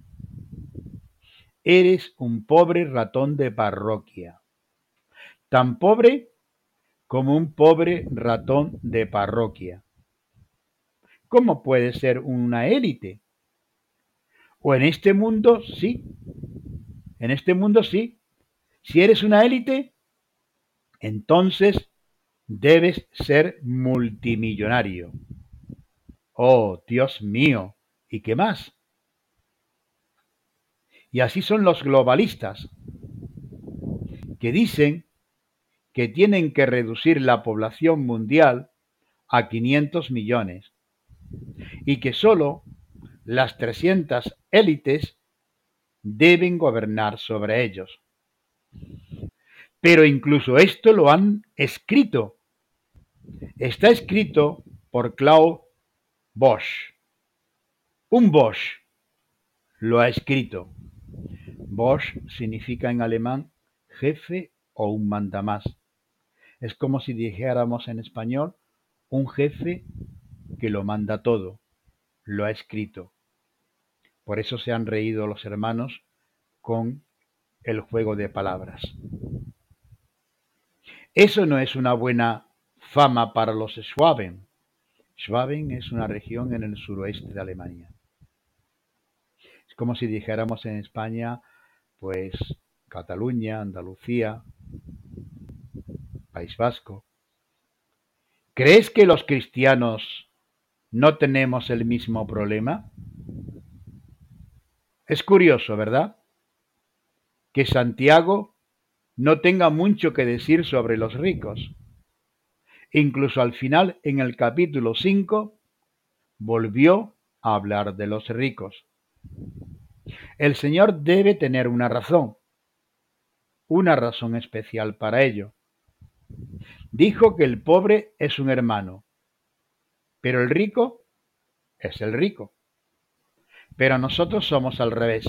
Eres un pobre ratón de parroquia, tan pobre como un pobre ratón de parroquia. ¿Cómo puede ser una élite? O en este mundo sí, en este mundo sí. Si eres una élite, entonces debes ser multimillonario. Oh, Dios mío, ¿y qué más? Y así son los globalistas, que dicen que tienen que reducir la población mundial a 500 millones y que solo las 300 élites deben gobernar sobre ellos. Pero incluso esto lo han escrito. Está escrito por Klaus Bosch. Un Bosch lo ha escrito. Bosch significa en alemán jefe o un mandamás. Es como si dijéramos en español un jefe que lo manda todo. Lo ha escrito. Por eso se han reído los hermanos con el juego de palabras. Eso no es una buena fama para los Schwaben. Schwaben es una región en el suroeste de Alemania. Es como si dijéramos en España, pues Cataluña, Andalucía, País Vasco. ¿Crees que los cristianos no tenemos el mismo problema? Es curioso, ¿verdad? Que Santiago no tenga mucho que decir sobre los ricos. Incluso al final, en el capítulo 5, volvió a hablar de los ricos. El Señor debe tener una razón especial para ello. Dijo que el pobre es un hermano, pero el rico es el rico. Pero nosotros somos al revés.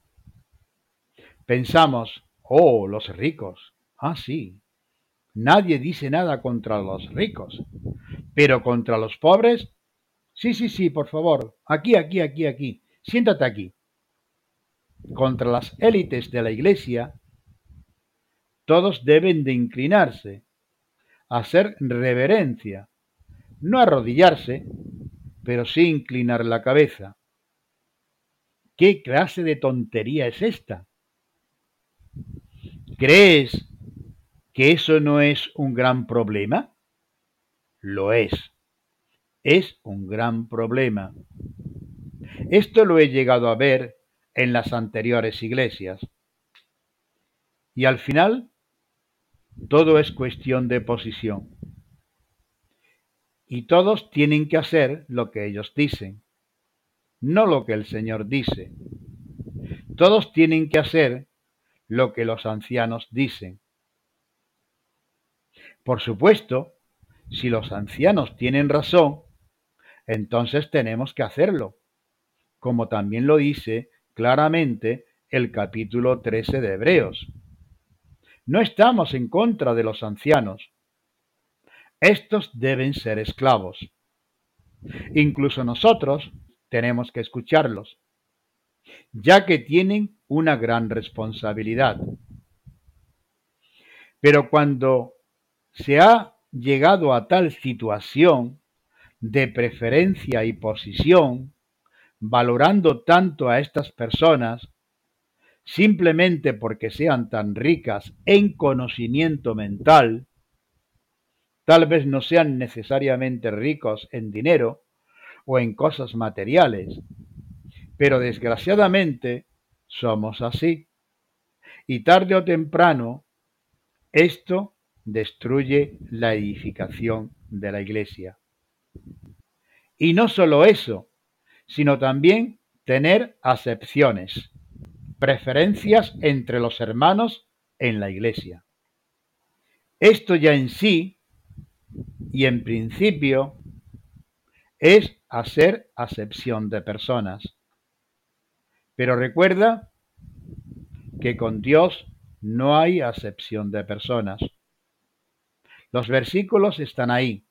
Pensamos, oh, los ricos. Ah, sí. Nadie dice nada contra los ricos, pero contra los pobres, Sí, sí, sí, por favor. Aquí, aquí, aquí, aquí. Siéntate aquí. Contra las élites de la Iglesia, todos deben de inclinarse, hacer reverencia, no arrodillarse, pero sí inclinar la cabeza. ¿Qué clase de tontería es esta? ¿Crees que eso no es un gran problema? Lo es un gran problema. Esto lo he llegado a ver en las anteriores iglesias. Y al final, todo es cuestión de posición. Y todos tienen que hacer lo que ellos dicen, no lo que el Señor dice. Todos tienen que hacer lo que los ancianos dicen. Por supuesto, si los ancianos tienen razón, entonces tenemos que hacerlo, como también lo dice claramente el capítulo 13 de Hebreos. No estamos en contra de los ancianos. Estos deben ser esclavos. Incluso nosotros tenemos que escucharlos, ya que tienen una gran responsabilidad. Pero cuando se ha llegado a tal situación de preferencia y posición, valorando tanto a estas personas, simplemente porque sean tan ricas en conocimiento mental, tal vez no sean necesariamente ricos en dinero o en cosas materiales, pero desgraciadamente somos así. Y tarde o temprano esto destruye la edificación de la iglesia. Y no solo eso, sino también tener acepciones, preferencias entre los hermanos en la iglesia. Esto ya en sí y en principio es hacer acepción de personas. Pero recuerda que con Dios no hay acepción de personas. Los versículos están ahí.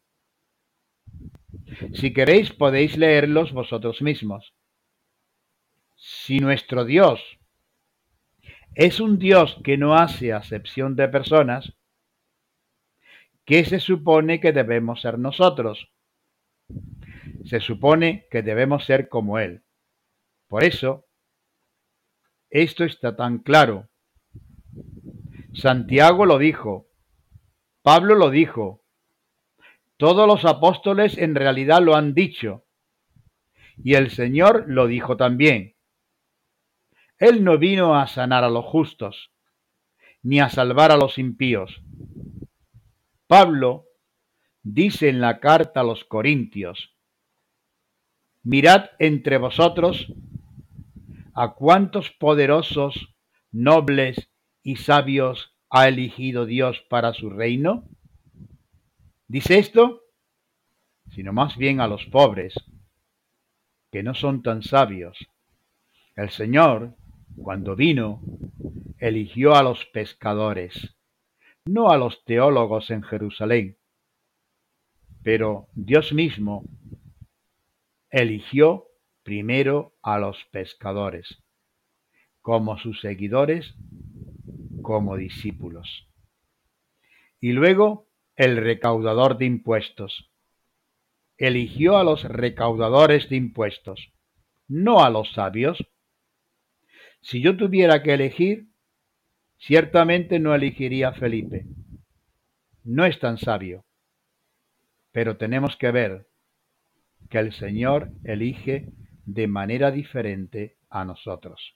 Si queréis podéis leerlos vosotros mismos. Si nuestro Dios es un Dios que no hace acepción de personas, ¿qué se supone que debemos ser nosotros? Se supone que debemos ser como Él. Por eso, esto está tan claro. Santiago lo dijo, Pablo lo dijo, todos los apóstoles en realidad lo han dicho, y el Señor lo dijo también. Él no vino a sanar a los justos, ni a salvar a los impíos. Pablo dice en la carta a los Corintios, mirad entre vosotros a cuántos poderosos, nobles y sabios ha elegido Dios para su reino. ¿Dice esto? Sino más bien a los pobres, que no son tan sabios. El Señor, cuando vino, eligió a los pescadores, no a los teólogos en Jerusalén, pero Dios mismo eligió primero a los pescadores, como sus seguidores, como discípulos. Y luego el recaudador de impuestos. Eligió a los recaudadores de impuestos, no a los sabios. Si yo tuviera que elegir, ciertamente no elegiría a Felipe. No es tan sabio, pero tenemos que ver que el Señor elige de manera diferente a nosotros.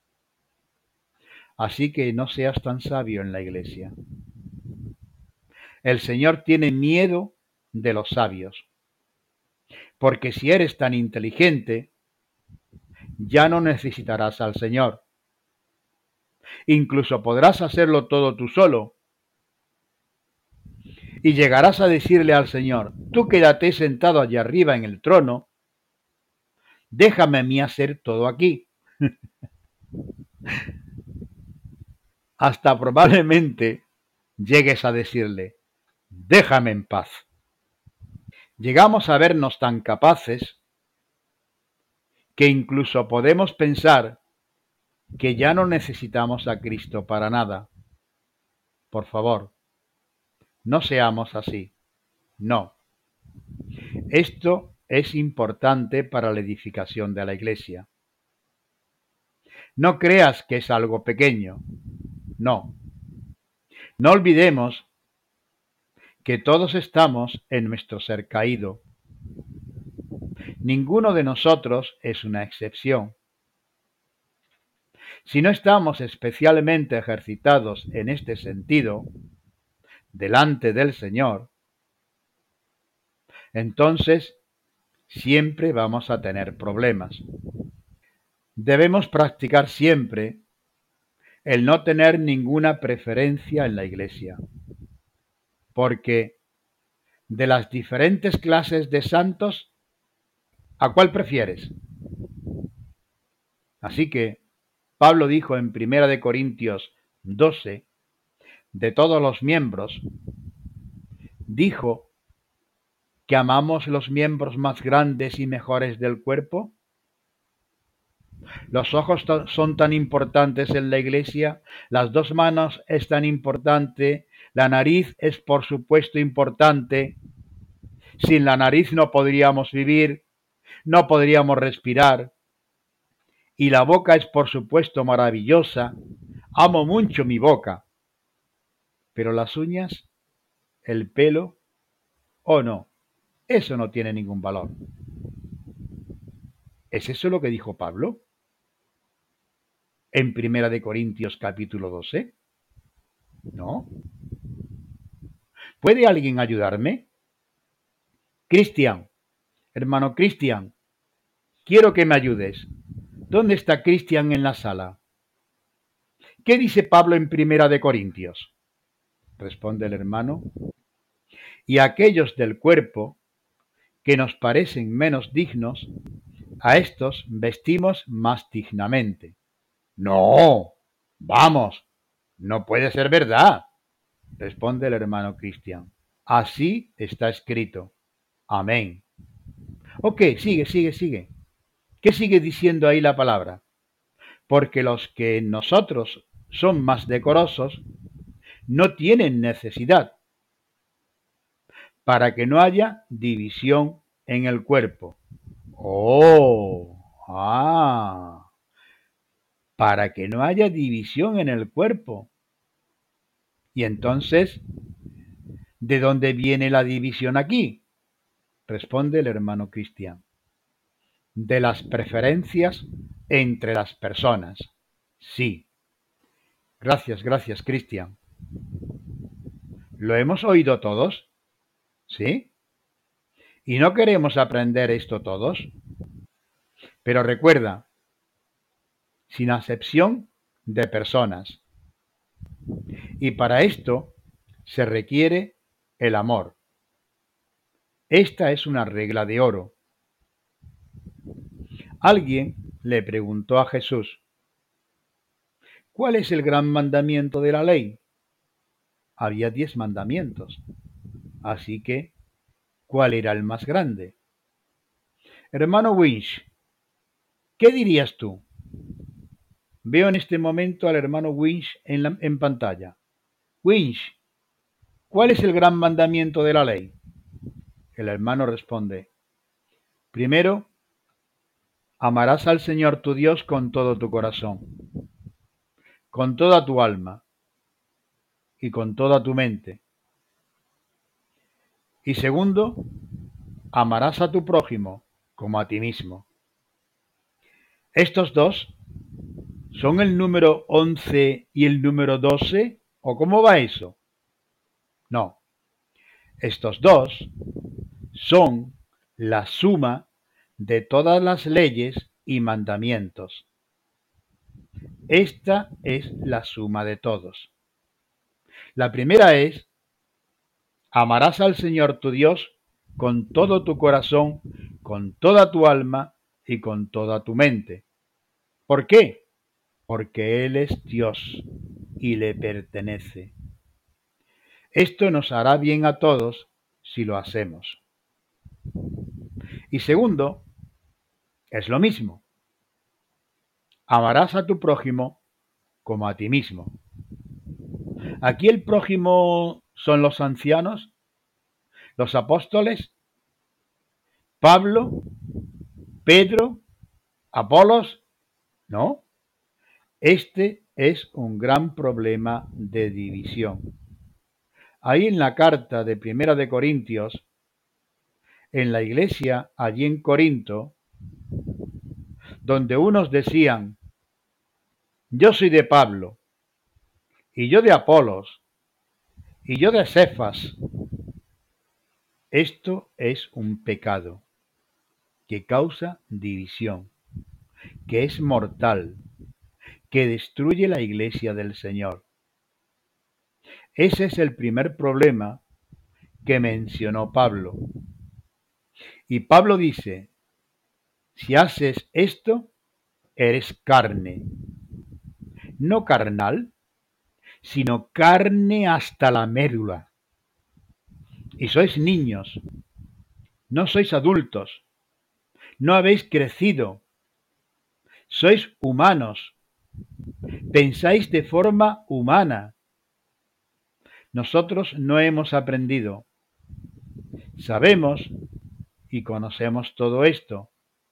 Así que no seas tan sabio en la iglesia. El Señor tiene miedo de los sabios, porque si eres tan inteligente, ya no necesitarás al Señor. Incluso podrás hacerlo todo tú solo. Y llegarás a decirle al Señor, tú quédate sentado allá arriba en el trono, déjame a mí hacer todo aquí. Hasta probablemente llegues a decirle, déjame en paz. Llegamos a vernos tan capaces que incluso podemos pensar que ya no necesitamos a Cristo para nada. Por favor, no seamos así. No. Esto es importante para la edificación de la Iglesia. No creas que es algo pequeño. No. No olvidemos que todos estamos en nuestro ser caído. Ninguno de nosotros es una excepción. Si no estamos especialmente ejercitados en este sentido, delante del Señor, entonces siempre vamos a tener problemas. Debemos practicar siempre el no tener ninguna preferencia en la Iglesia, porque de las diferentes clases de santos, ¿a cuál prefieres? Así que Pablo dijo en 1 Corintios 12, de todos los miembros, dijo que amamos los miembros más grandes y mejores del cuerpo. Los ojos son tan importantes en la Iglesia, las dos manos es tan importante, la nariz es por supuesto importante. Sin la nariz no podríamos vivir, no podríamos respirar. Y la boca es por supuesto maravillosa. Amo mucho mi boca. Pero las uñas, el pelo, oh no, eso no tiene ningún valor. ¿Es eso lo que dijo Pablo en 1 Corintios capítulo 12? No. ¿Puede alguien ayudarme? Cristian, hermano Cristian, quiero que me ayudes. ¿Dónde está Cristian en la sala? ¿Qué dice Pablo en 1 Corintios? Responde el hermano. Y aquellos del cuerpo que nos parecen menos dignos, a estos vestimos más dignamente. No, vamos, no puede ser verdad, responde el hermano Cristian. Así está escrito. Amén. Ok, sigue. ¿Qué sigue diciendo ahí la palabra? Porque los que en nosotros son más decorosos no tienen necesidad, para que no haya división en el cuerpo. Para que no haya división en el cuerpo. Y entonces, ¿de dónde viene la división aquí? Responde el hermano Cristian. De las preferencias entre las personas. Sí. Gracias, Cristian. ¿Lo hemos oído todos? ¿Sí? ¿Y no queremos aprender esto todos? Pero recuerda, sin acepción de personas. Y para esto se requiere el amor. Esta es una regla de oro. Alguien le preguntó a Jesús, ¿cuál es el gran mandamiento de la ley? Había 10 mandamientos. Así que, ¿cuál era el más grande? Hermano Winch, ¿qué dirías tú? Veo en este momento al hermano Winch en pantalla. Winch, ¿cuál es el gran mandamiento de la ley? El hermano responde, primero, amarás al Señor tu Dios con todo tu corazón, con toda tu alma y con toda tu mente. Y segundo, amarás a tu prójimo como a ti mismo. Estos dos son el número 11 y el número 12, ¿o cómo va eso? No, estos dos son la suma de todas las leyes y mandamientos. Esta es la suma de todos. La primera es, amarás al Señor tu Dios con todo tu corazón, con toda tu alma y con toda tu mente. ¿Por qué? Porque Él es Dios y le pertenece. Esto nos hará bien a todos si lo hacemos. Y segundo, es lo mismo. amarás a tu prójimo como a ti mismo. Aquí el prójimo son los ancianos, los apóstoles, Pablo, Pedro, Apolos, ¿no? Este es un gran problema de división. Ahí en la carta de Primera de Corintios, en la iglesia allí en Corinto, donde unos decían, yo soy de Pablo, y yo de Apolos, y yo de Cefas. Esto es un pecado que causa división, que es mortal, que destruye la iglesia del Señor. Ese es el primer problema que mencionó Pablo. Y Pablo dice, si haces esto, eres carne, no carnal, sino carne hasta la médula. Y sois niños, no sois adultos, no habéis crecido, sois humanos, pensáis de forma humana. Nosotros no hemos aprendido, sabemos y conocemos todo esto.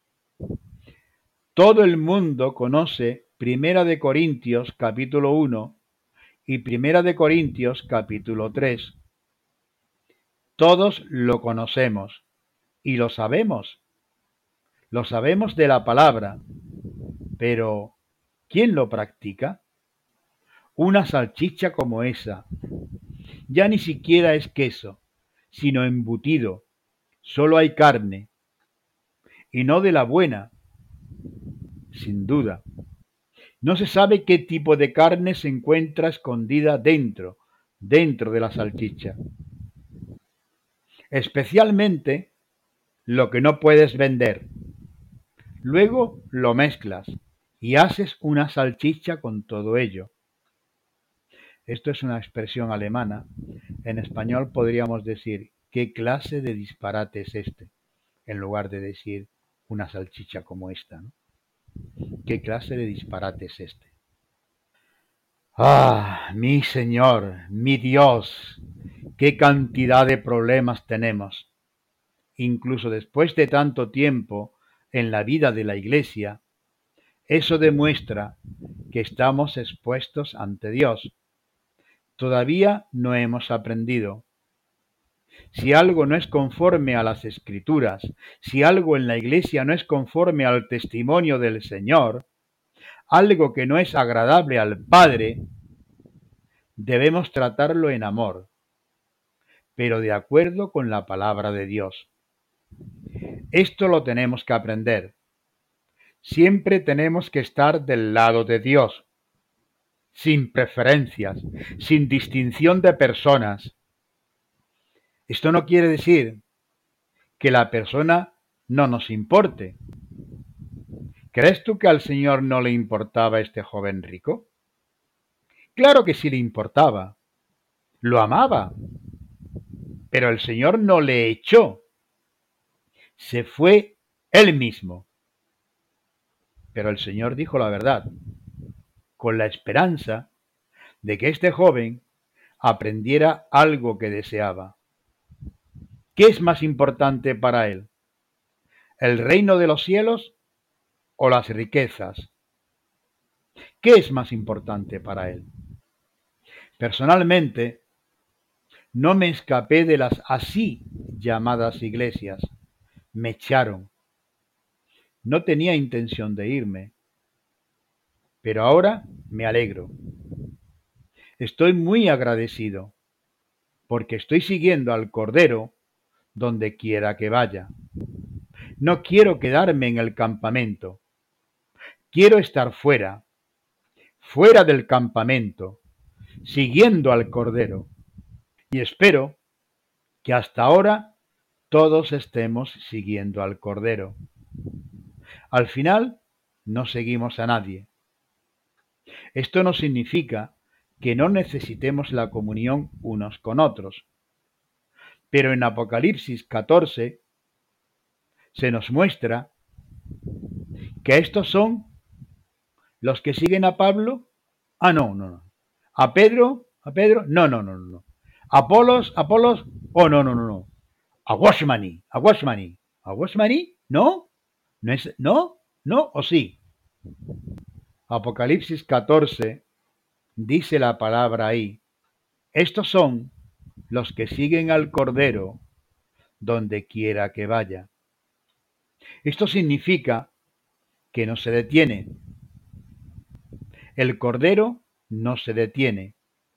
Todo el mundo conoce Primera de Corintios capítulo 1 y Primera de Corintios capítulo 3. Todos lo conocemos y lo sabemos de la palabra, pero ¿quién lo practica? Una salchicha como esa, ya ni siquiera es queso, sino embutido, solo hay carne, y no de la buena, sin duda. No se sabe qué tipo de carne se encuentra escondida dentro de la salchicha. Especialmente lo que no puedes vender. Luego lo mezclas y haces una salchicha con todo ello. Esto es una expresión alemana. En español podríamos decir, ¿qué clase de disparate es este? En lugar de decir una salchicha como esta, ¿no? ¿Qué clase de disparate es este? Ah, mi Señor, mi Dios, qué cantidad de problemas tenemos. Incluso después de tanto tiempo en la vida de la Iglesia, eso demuestra que estamos expuestos ante Dios. Todavía no hemos aprendido. Si algo no es conforme a las Escrituras, si algo en la Iglesia no es conforme al testimonio del Señor, algo que no es agradable al Padre, debemos tratarlo en amor, pero de acuerdo con la palabra de Dios. Esto lo tenemos que aprender. Siempre tenemos que estar del lado de Dios, sin preferencias, sin distinción de personas. Esto no quiere decir que la persona no nos importe. ¿Crees tú que al Señor no le importaba este joven rico? Claro que sí le importaba, lo amaba, pero el Señor no le echó, se fue él mismo. Pero el Señor dijo la verdad, con la esperanza de que este joven aprendiera algo que deseaba. ¿Qué es más importante para él? ¿El reino de los cielos o las riquezas? ¿Qué es más importante para él? Personalmente, no me escapé de las así llamadas iglesias. Me echaron. No tenía intención de irme, pero ahora me alegro. Estoy muy agradecido porque estoy siguiendo al Cordero donde quiera que vaya. No quiero quedarme en el campamento. Quiero estar fuera del campamento, siguiendo al Cordero. Y espero que hasta ahora todos estemos siguiendo al Cordero. Al final, no seguimos a nadie. Esto no significa que no necesitemos la comunión unos con otros. Pero en Apocalipsis 14 se nos muestra que estos son ¿Los que siguen a Pablo? Ah, no, no, no. ¿A Pedro? ¿A Pedro? No, no, no, no, no. ¿Apolos? ¿Apolos? Oh, no, no, no, no. ¿A Washmani? ¿A Washmani? ¿A Washmani? ¿No? ¿No es? ¿No? ¿No? ¿O sí? Apocalipsis 14 dice la palabra ahí. Estos son los que siguen al Cordero donde quiera que vaya. Esto significa que no se detiene. El Cordero no se detiene.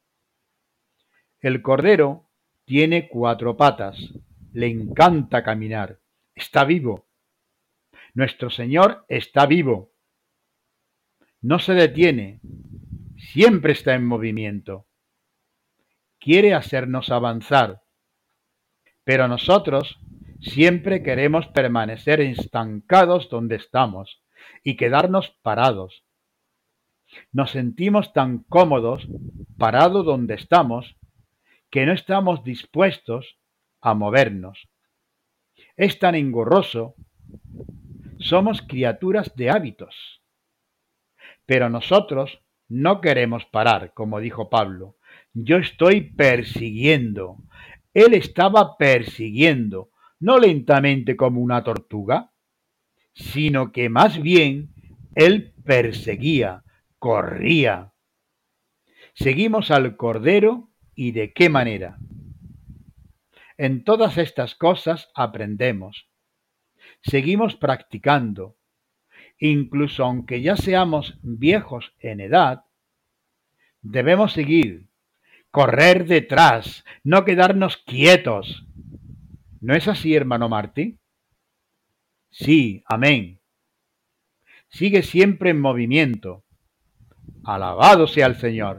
El Cordero tiene 4 patas. Le encanta caminar. Está vivo. Nuestro Señor está vivo. No se detiene. Siempre está en movimiento. Quiere hacernos avanzar. Pero nosotros siempre queremos permanecer estancados donde estamos y quedarnos parados. Nos sentimos tan cómodos parados donde estamos que no estamos dispuestos a movernos. Es tan engorroso. Somos criaturas de hábitos. Pero nosotros no queremos parar, como dijo Pablo. Yo estoy persiguiendo. Él estaba persiguiendo, no lentamente como una tortuga, sino que más bien él perseguía, corría. Seguimos al Cordero y de qué manera. En todas estas cosas aprendemos. Seguimos practicando. Incluso aunque ya seamos viejos en edad, debemos seguir, correr detrás, no quedarnos quietos. ¿No es así, hermano Martín? Sí, amén. Sigue siempre en movimiento. Alabado sea el Señor.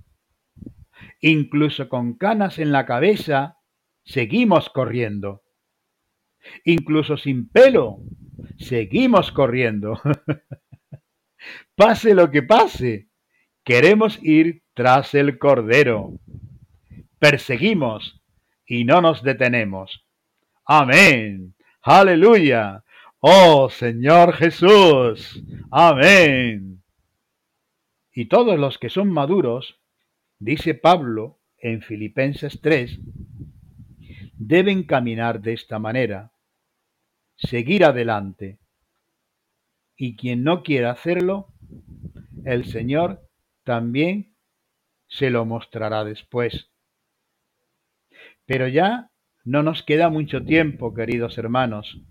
Incluso con canas en la cabeza, seguimos corriendo. Incluso sin pelo, seguimos corriendo. Pase lo que pase, queremos ir tras el Cordero. Perseguimos y no nos detenemos. Amén. Aleluya. Oh Señor Jesús. Amén. Y todos los que son maduros, dice Pablo en Filipenses 3, deben caminar de esta manera, seguir adelante. Y quien no quiera hacerlo, el Señor también se lo mostrará después. Pero ya no nos queda mucho tiempo, queridos hermanos.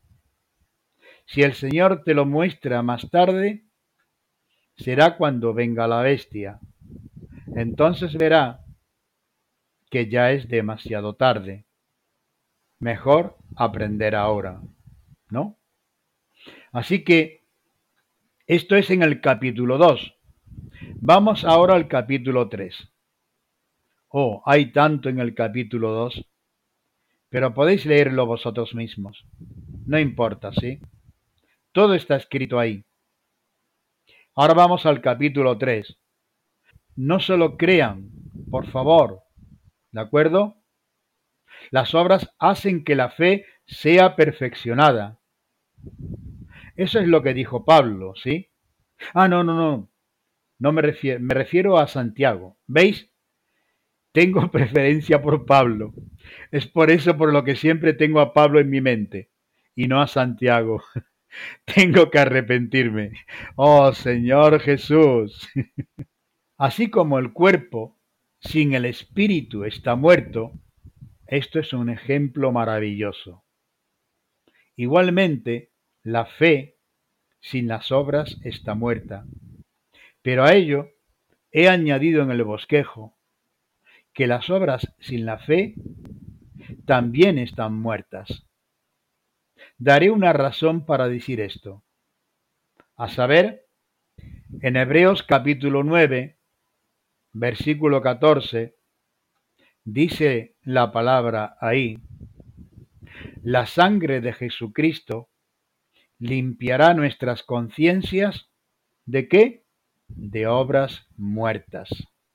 Si el Señor te lo muestra más tarde, será cuando venga la bestia. Entonces verá que ya es demasiado tarde. Mejor aprender ahora, ¿no? Así que esto es en el capítulo 2. Vamos ahora al capítulo 3. Oh, hay tanto en el capítulo 2, pero podéis leerlo vosotros mismos. No importa, ¿sí? Todo está escrito ahí. Ahora vamos al capítulo 3. No solo crean, por favor, ¿de acuerdo? Las obras hacen que la fe sea perfeccionada. Eso es lo que dijo Pablo, ¿sí? Ah, no, no, no. No me refiero a Santiago. ¿Veis? Tengo preferencia por Pablo. Es por eso por lo que siempre tengo a Pablo en mi mente y no a Santiago. Tengo que arrepentirme. Oh, Señor Jesús. Así como el cuerpo sin el espíritu está muerto, esto es un ejemplo maravilloso. Igualmente, la fe sin las obras está muerta. Pero a ello he añadido en el bosquejo que las obras sin la fe también están muertas. Daré una razón para decir esto. A saber, en Hebreos capítulo 9, versículo 14, dice la palabra ahí, la sangre de Jesucristo limpiará nuestras conciencias ¿de qué? De obras muertas,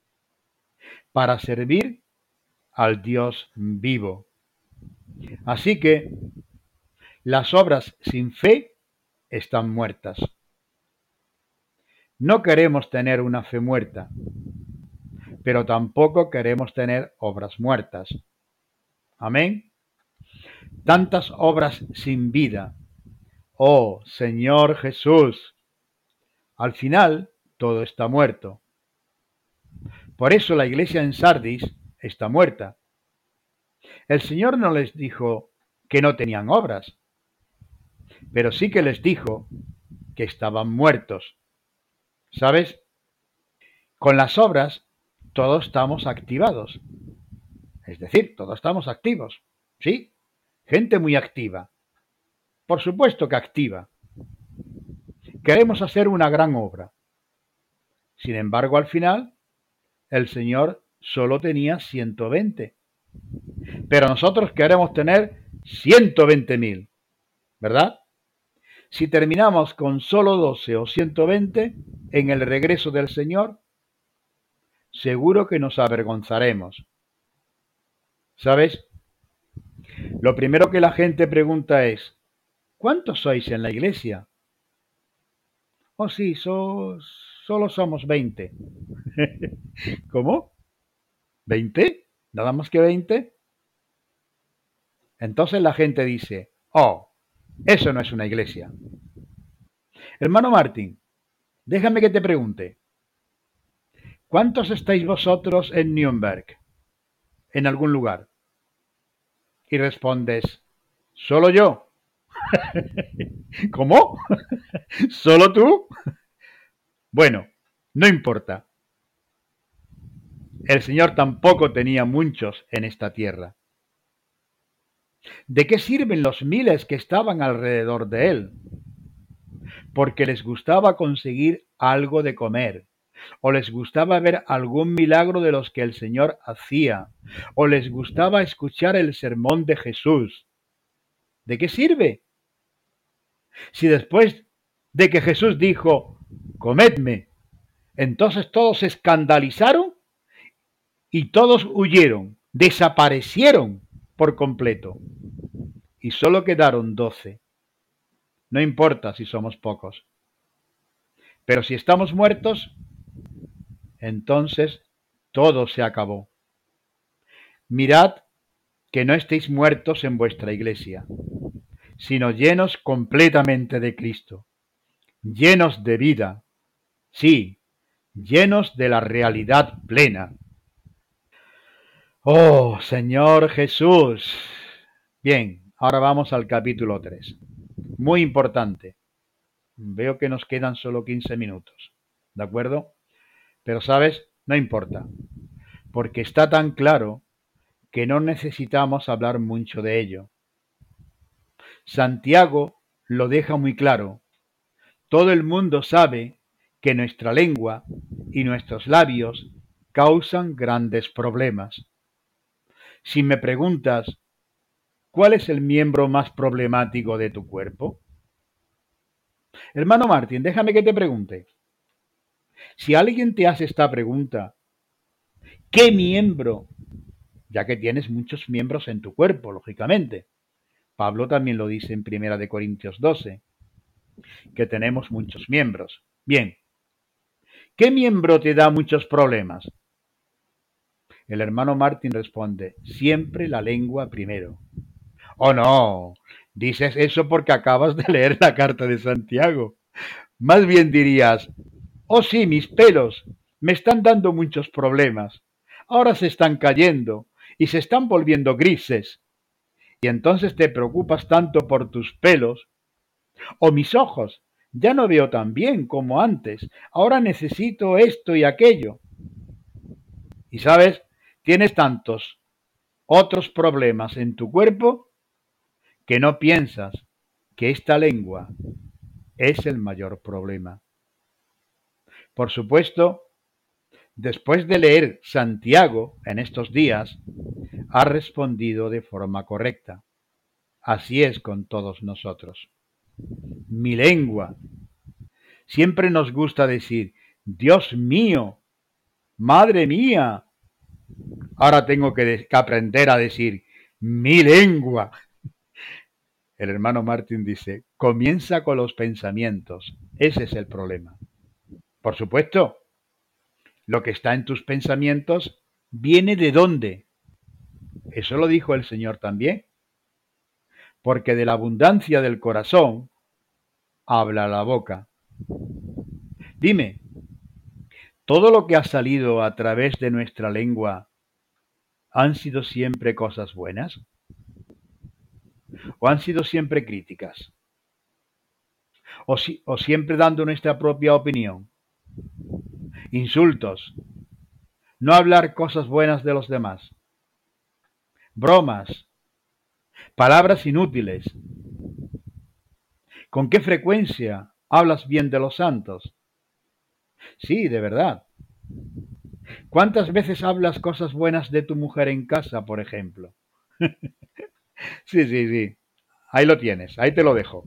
para servir al Dios vivo. Así que las obras sin fe están muertas. No queremos tener una fe muerta, pero tampoco queremos tener obras muertas. Amén. Tantas obras sin vida. Oh, Señor Jesús. Al final, todo está muerto. Por eso la iglesia en Sardis está muerta. El Señor no les dijo que no tenían obras, pero sí que les dijo que estaban muertos. ¿Sabes? Con las obras todos estamos activados. Es decir, todos estamos activos. ¿Sí? Gente muy activa. Por supuesto que activa. Queremos hacer una gran obra. Sin embargo, al final, el Señor solo tenía 120. Pero nosotros queremos tener 120.000. ¿Verdad? Si terminamos con solo 12 o 120 en el regreso del Señor, seguro que nos avergonzaremos. ¿Sabes? Lo primero que la gente pregunta es, ¿cuántos sois en la iglesia? Oh, sí, solo somos 20. ¿Cómo? ¿20? ¿Nada más que 20? Entonces la gente dice, oh, eso no es una iglesia. Hermano Martín, déjame que te pregunte, ¿cuántos estáis vosotros en Nuremberg? En algún lugar. Y respondes, solo yo. ¿Cómo? ¿Solo tú? Bueno, no importa. El Señor tampoco tenía muchos en esta tierra. ¿De qué sirven los miles que estaban alrededor de él? Porque les gustaba conseguir algo de comer, o les gustaba ver algún milagro de los que el Señor hacía, o les gustaba escuchar el sermón de Jesús. ¿De qué sirve? Si después de que Jesús dijo, comedme, entonces todos se escandalizaron y todos huyeron, desaparecieron por completo. Y solo quedaron 12. No importa si somos pocos. Pero si estamos muertos, entonces todo se acabó. Mirad que no estéis muertos en vuestra iglesia, sino llenos completamente de Cristo, llenos de vida, sí, llenos de la realidad plena. Oh, Señor Jesús. Bien, ahora vamos al capítulo 3. Muy importante. Veo que nos quedan solo 15 minutos. ¿De acuerdo? Pero, ¿sabes? No importa. Porque está tan claro que no necesitamos hablar mucho de ello. Santiago lo deja muy claro. Todo el mundo sabe que nuestra lengua y nuestros labios causan grandes problemas. Si me preguntas, ¿cuál es el miembro más problemático de tu cuerpo? Hermano Martín, déjame que te pregunte. Si alguien te hace esta pregunta, ¿qué miembro? Ya que tienes muchos miembros en tu cuerpo, lógicamente. Pablo también lo dice en 1 Corintios 12, que tenemos muchos miembros. Bien, ¿qué miembro te da muchos problemas? El hermano Martín responde, siempre la lengua primero. Oh no, dices eso porque acabas de leer la carta de Santiago. Más bien dirías, oh sí, mis pelos me están dando muchos problemas. Ahora se están cayendo y se están volviendo grises. Y entonces te preocupas tanto por tus pelos. O mis ojos, ya no veo tan bien como antes. Ahora necesito esto y aquello. Y sabes, tienes tantos otros problemas en tu cuerpo que no piensas que esta lengua es el mayor problema. Por supuesto, después de leer Santiago en estos días, ha respondido de forma correcta. Así es con todos nosotros. Mi lengua. Siempre nos gusta decir, Dios mío, madre mía. Ahora tengo que aprender a decir, mi lengua. El hermano Martín dice, comienza con los pensamientos. Ese es el problema. Por supuesto, lo que está en tus pensamientos viene de dónde. Eso lo dijo el Señor también, porque de la abundancia del corazón habla la boca. Dime, ¿todo lo que ha salido a través de nuestra lengua han sido siempre cosas buenas? ¿O han sido siempre críticas? ¿O siempre dando nuestra propia opinión? Insultos, no hablar cosas buenas de los demás, bromas, palabras inútiles. ¿Con qué frecuencia hablas bien de los santos? Sí, de verdad. ¿Cuántas veces hablas cosas buenas de tu mujer en casa, por ejemplo? Sí, sí, sí. Ahí lo tienes, ahí te lo dejo.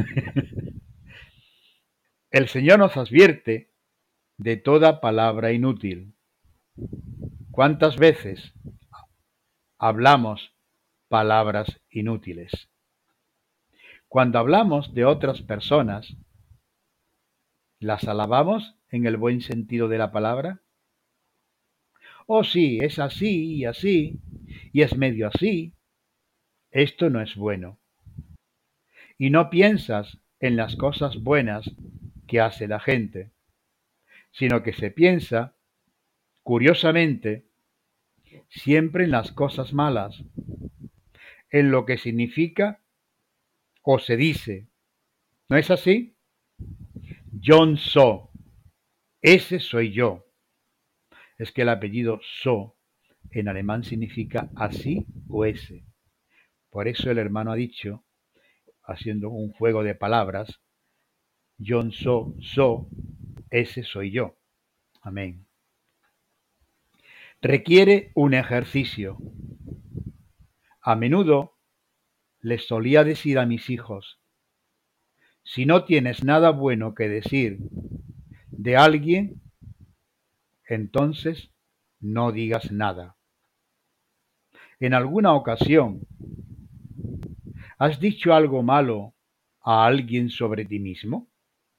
El Señor nos advierte de toda palabra inútil. ¿Cuántas veces hablamos palabras inútiles? Cuando hablamos de otras personas, ¿las alabamos en el buen sentido de la palabra? Oh, sí, es así, y es medio así. Esto no es bueno. Y no piensas en las cosas buenas que hace la gente, sino que se piensa, curiosamente, siempre en las cosas malas, en lo que significa o se dice. ¿No es así? John So, ese soy yo. Es que el apellido So en alemán significa así o ese. Por eso el hermano ha dicho, haciendo un juego de palabras, John So, So, ese soy yo. Amén. Requiere un ejercicio. A menudo les solía decir a mis hijos, si no tienes nada bueno que decir de alguien, entonces no digas nada. En alguna ocasión, ¿has dicho algo malo a alguien sobre ti mismo?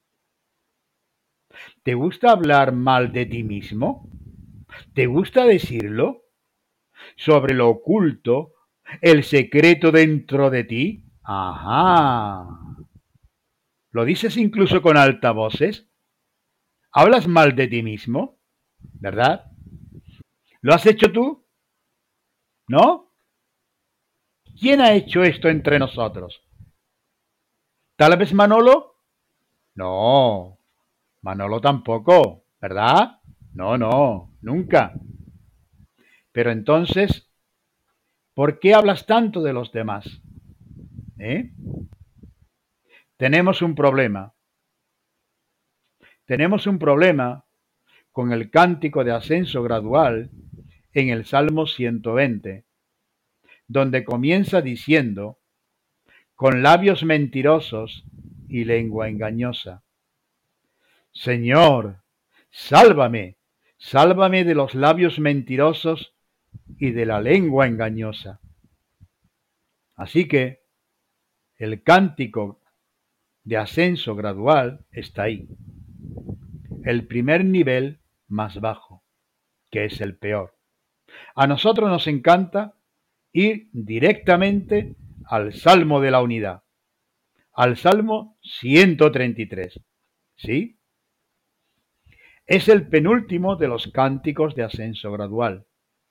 ¿Te gusta hablar mal de ti mismo? ¿Te gusta decirlo? ¿Sobre lo oculto, el secreto dentro de ti? Ajá. ¿Lo dices incluso con altavoces? ¿Hablas mal de ti mismo? ¿Verdad? ¿Lo has hecho tú? ¿No? ¿Quién ha hecho esto entre nosotros? ¿Tal vez Manolo? No, Manolo tampoco, ¿verdad? No, no, nunca. Pero entonces, ¿por qué hablas tanto de los demás? ¿Eh? Tenemos un problema. Tenemos un problema con el cántico de ascenso gradual en el Salmo 120, donde comienza diciendo, con labios mentirosos y lengua engañosa. Señor, sálvame, sálvame de los labios mentirosos y de la lengua engañosa. Así que el cántico de ascenso gradual está ahí. El primer nivel más bajo, que es el peor. A nosotros nos encanta ir directamente al Salmo de la Unidad, al Salmo 133. ¿Sí? Es el penúltimo de los cánticos de ascenso gradual,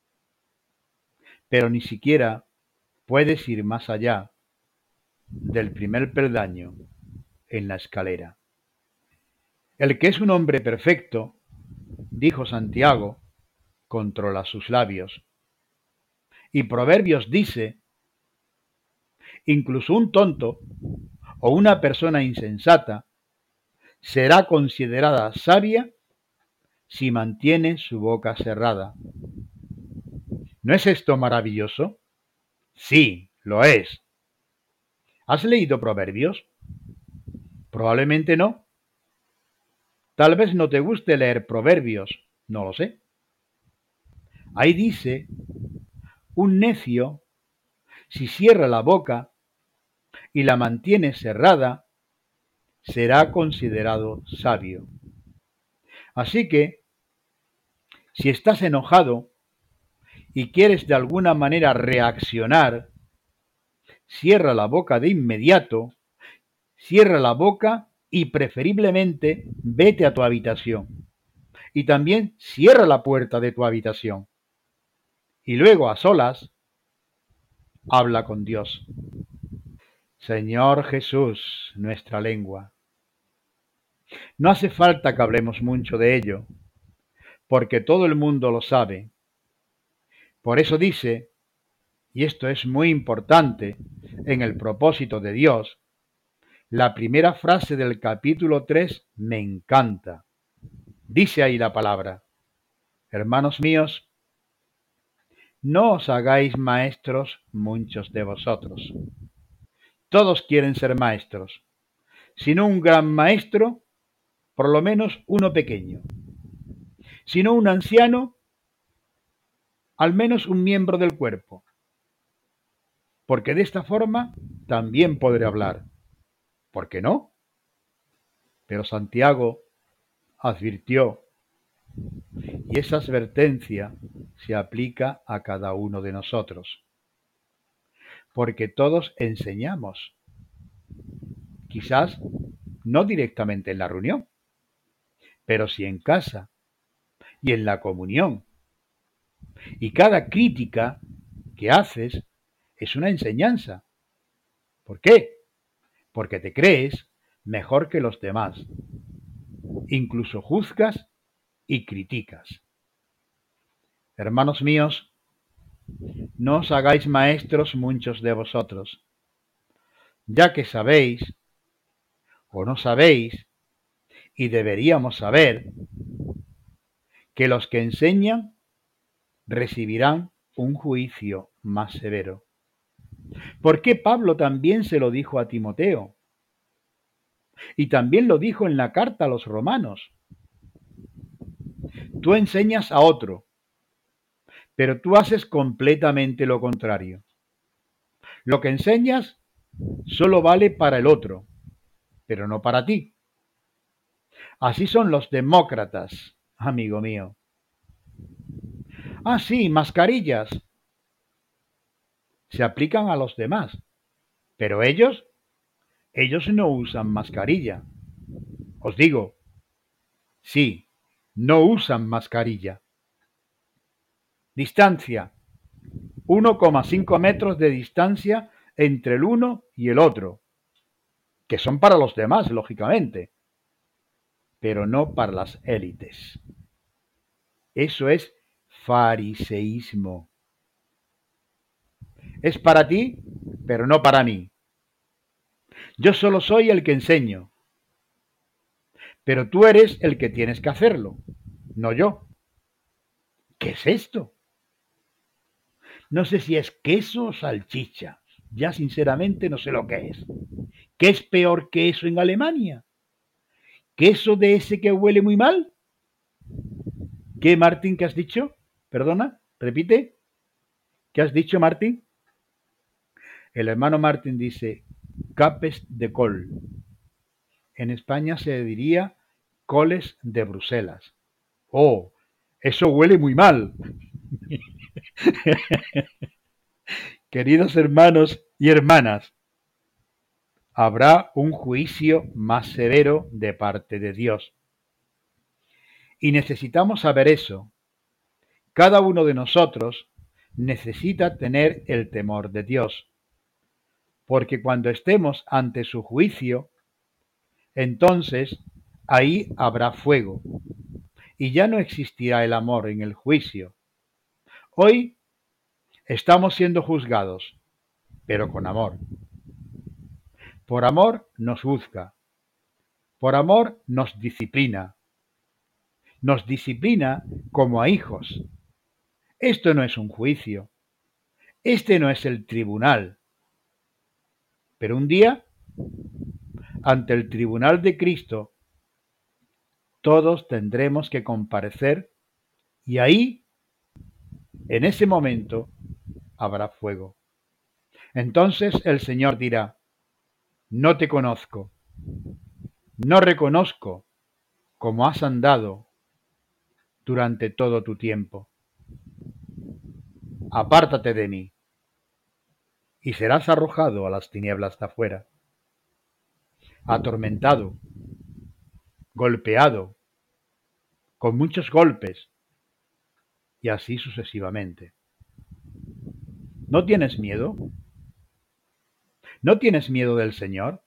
pero ni siquiera puedes ir más allá del primer peldaño en la escalera. El que es un hombre perfecto, dijo Santiago, controla sus labios. Y Proverbios dice, incluso un tonto o una persona insensata será considerada sabia si mantiene su boca cerrada. ¿No es esto maravilloso? Sí, lo es. ¿Has leído Proverbios? Probablemente no. Tal vez no te guste leer Proverbios, no lo sé. Ahí dice, un necio, si cierra la boca y la mantiene cerrada, será considerado sabio. Así que, si estás enojado y quieres de alguna manera reaccionar, cierra la boca de inmediato, cierra la boca y preferiblemente vete a tu habitación. Y también cierra la puerta de tu habitación. Y luego a solas, habla con Dios. Señor Jesús, nuestra lengua. No hace falta que hablemos mucho de ello, porque todo el mundo lo sabe. Por eso dice, y esto es muy importante en el propósito de Dios, la primera frase del capítulo 3 me encanta. Dice ahí la palabra: hermanos míos, no os hagáis maestros muchos de vosotros. Todos quieren ser maestros, si no un gran maestro, por lo menos uno pequeño. Si no un anciano, al menos un miembro del cuerpo, porque de esta forma también podré hablar. ¿Por qué no? Pero Santiago advirtió, y esa advertencia se aplica a cada uno de nosotros, porque todos enseñamos, quizás no directamente en la reunión, pero sí en casa y en la comunión. Y cada crítica que haces es una enseñanza. ¿Por qué? Porque te crees mejor que los demás. Incluso juzgas y criticas. Hermanos míos, no os hagáis maestros muchos de vosotros, ya que sabéis o no sabéis, y deberíamos saber, que los que enseñan recibirán un juicio más severo. ¿Por qué Pablo también se lo dijo a Timoteo? Y también lo dijo en la carta a los romanos. Tú enseñas a otro, pero tú haces completamente lo contrario. Lo que enseñas solo vale para el otro, pero no para ti. Así son los demócratas, amigo mío. Ah, sí, mascarillas. Se aplican a los demás, pero ellos no usan mascarilla. Os digo, sí, no usan mascarilla. Distancia: 1,5 metros de distancia entre el uno y el otro, que son para los demás, lógicamente, pero no para las élites. Eso es fariseísmo. Es para ti, pero no para mí. Yo solo soy el que enseño, pero tú eres el que tienes que hacerlo, no yo. ¿Qué es esto? No sé si es queso o salchicha. Ya sinceramente no sé lo que es. ¿Qué es peor que eso en Alemania? ¿Queso de ese que huele muy mal? ¿Qué, Martín, qué has dicho? Perdona, repite. ¿Qué has dicho, Martín? El hermano Martín dice capes de col. En España se diría coles de Bruselas. Oh, eso huele muy mal. Queridos hermanos y hermanas, habrá un juicio más severo de parte de Dios. Y necesitamos saber eso. Cada uno de nosotros necesita tener el temor de Dios, porque cuando estemos ante su juicio, entonces ahí habrá fuego, y ya no existirá el amor en el juicio. Hoy estamos siendo juzgados, pero con amor. Por amor nos juzga, por amor nos disciplina como a hijos. Esto no es un juicio, este no es el tribunal, pero un día, ante el tribunal de Cristo, todos tendremos que comparecer y ahí, en ese momento, habrá fuego. Entonces el Señor dirá: no te conozco, no reconozco cómo has andado, durante todo tu tiempo. Apártate de mí, y serás arrojado a las tinieblas de afuera, atormentado, golpeado, con muchos golpes, y así sucesivamente. ¿No tienes miedo? ¿No tienes miedo del Señor?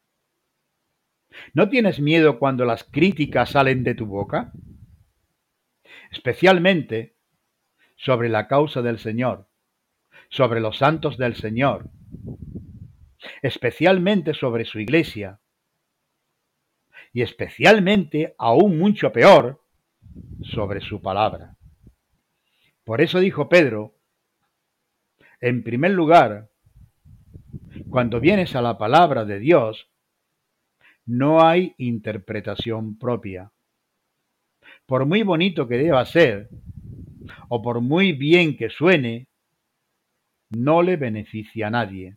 ¿No tienes miedo cuando las críticas salen de tu boca? Especialmente sobre la causa del Señor, sobre los santos del Señor, especialmente sobre su iglesia, y especialmente, aún mucho peor, sobre su palabra. Por eso dijo Pedro, en primer lugar, cuando vienes a la palabra de Dios, no hay interpretación propia. Por muy bonito que deba ser, o por muy bien que suene, no le beneficia a nadie.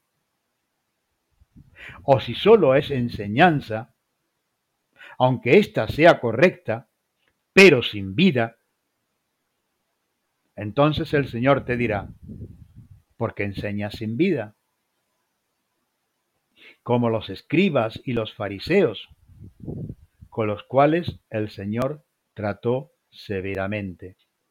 O si solo es enseñanza, aunque ésta sea correcta, pero sin vida, entonces el Señor te dirá, ¿por qué enseñas sin vida? Como los escribas y los fariseos, con los cuales el Señor trató severamente.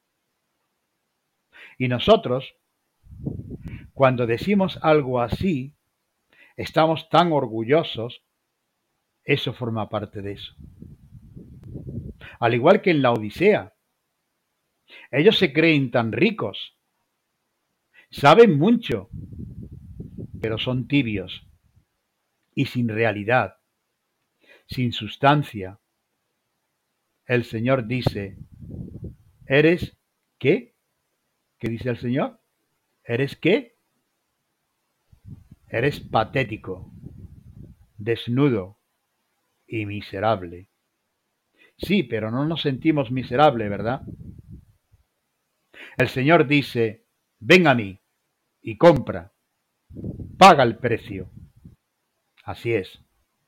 Y nosotros, cuando decimos algo así, estamos tan orgullosos, eso forma parte de eso. Al igual que en la Odisea, ellos se creen tan ricos, saben mucho, pero son tibios y sin realidad, sin sustancia. El Señor dice, ¿eres qué? ¿Qué dice el Señor? ¿Eres qué? Eres patético, desnudo y miserable. Sí, pero no nos sentimos miserables, ¿verdad? El Señor dice, ven a mí y compra, paga el precio. Así es.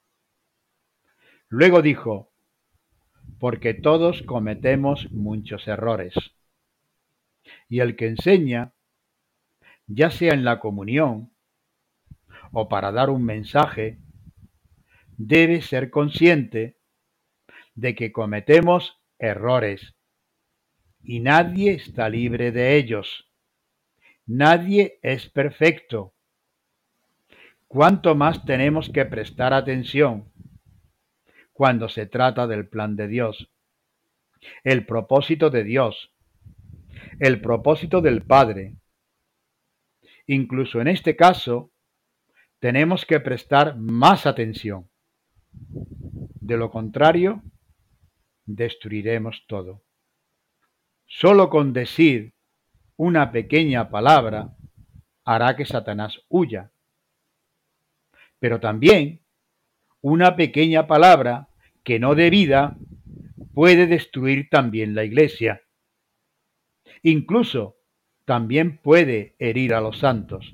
Luego dijo, porque todos cometemos muchos errores. Y el que enseña, ya sea en la comunión o para dar un mensaje, debe ser consciente de que cometemos errores y nadie está libre de ellos. Nadie es perfecto. ¿Cuánto más tenemos que prestar atención cuando se trata del plan de Dios, el propósito de Dios, el propósito del Padre? Incluso en este caso, tenemos que prestar más atención. De lo contrario, destruiremos todo. Solo con decir una pequeña palabra hará que Satanás huya. Pero también una pequeña palabra que no dé vida puede destruir también la iglesia. Incluso también puede herir a los santos.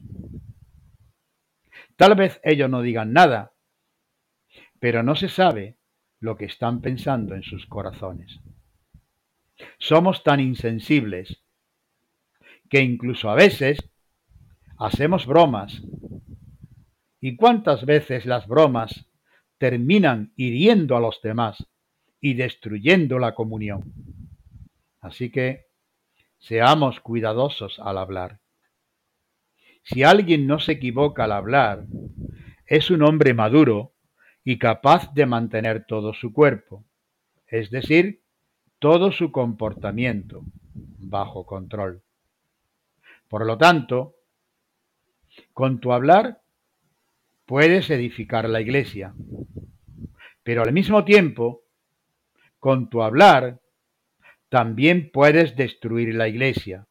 Tal vez ellos no digan nada, pero no se sabe lo que están pensando en sus corazones. Somos tan insensibles que incluso a veces hacemos bromas. ¿Y cuántas veces las bromas terminan hiriendo a los demás y destruyendo la comunión? Así que seamos cuidadosos al hablar. Si alguien no se equivoca al hablar, es un hombre maduro y capaz de mantener todo su cuerpo, es decir, todo su comportamiento, bajo control. Por lo tanto, con tu hablar puedes edificar la iglesia, pero al mismo tiempo, con tu hablar también puedes destruir la iglesia.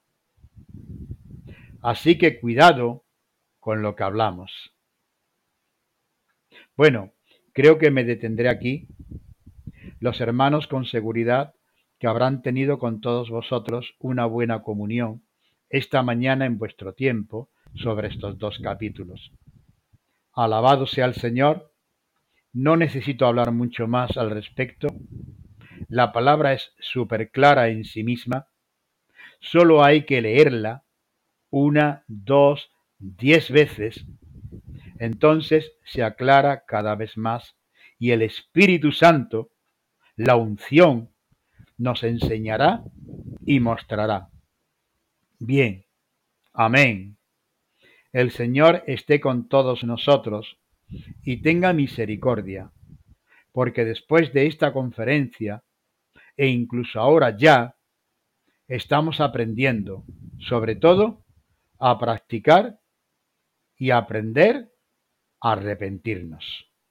Así que cuidado con lo que hablamos. Bueno, creo que me detendré aquí. Los hermanos con seguridad que habrán tenido con todos vosotros una buena comunión esta mañana en vuestro tiempo sobre estos dos capítulos. Alabado sea el Señor. No necesito hablar mucho más al respecto. la palabra es súper clara en sí misma, solo hay que leerla 1, 2, 10 veces, entonces se aclara cada vez más y el Espíritu Santo, la unción, nos enseñará y mostrará. Bien, amén. El Señor esté con todos nosotros y tenga misericordia, porque después de esta conferencia, e incluso ahora ya, estamos aprendiendo, sobre todo, a practicar y a aprender a arrepentirnos.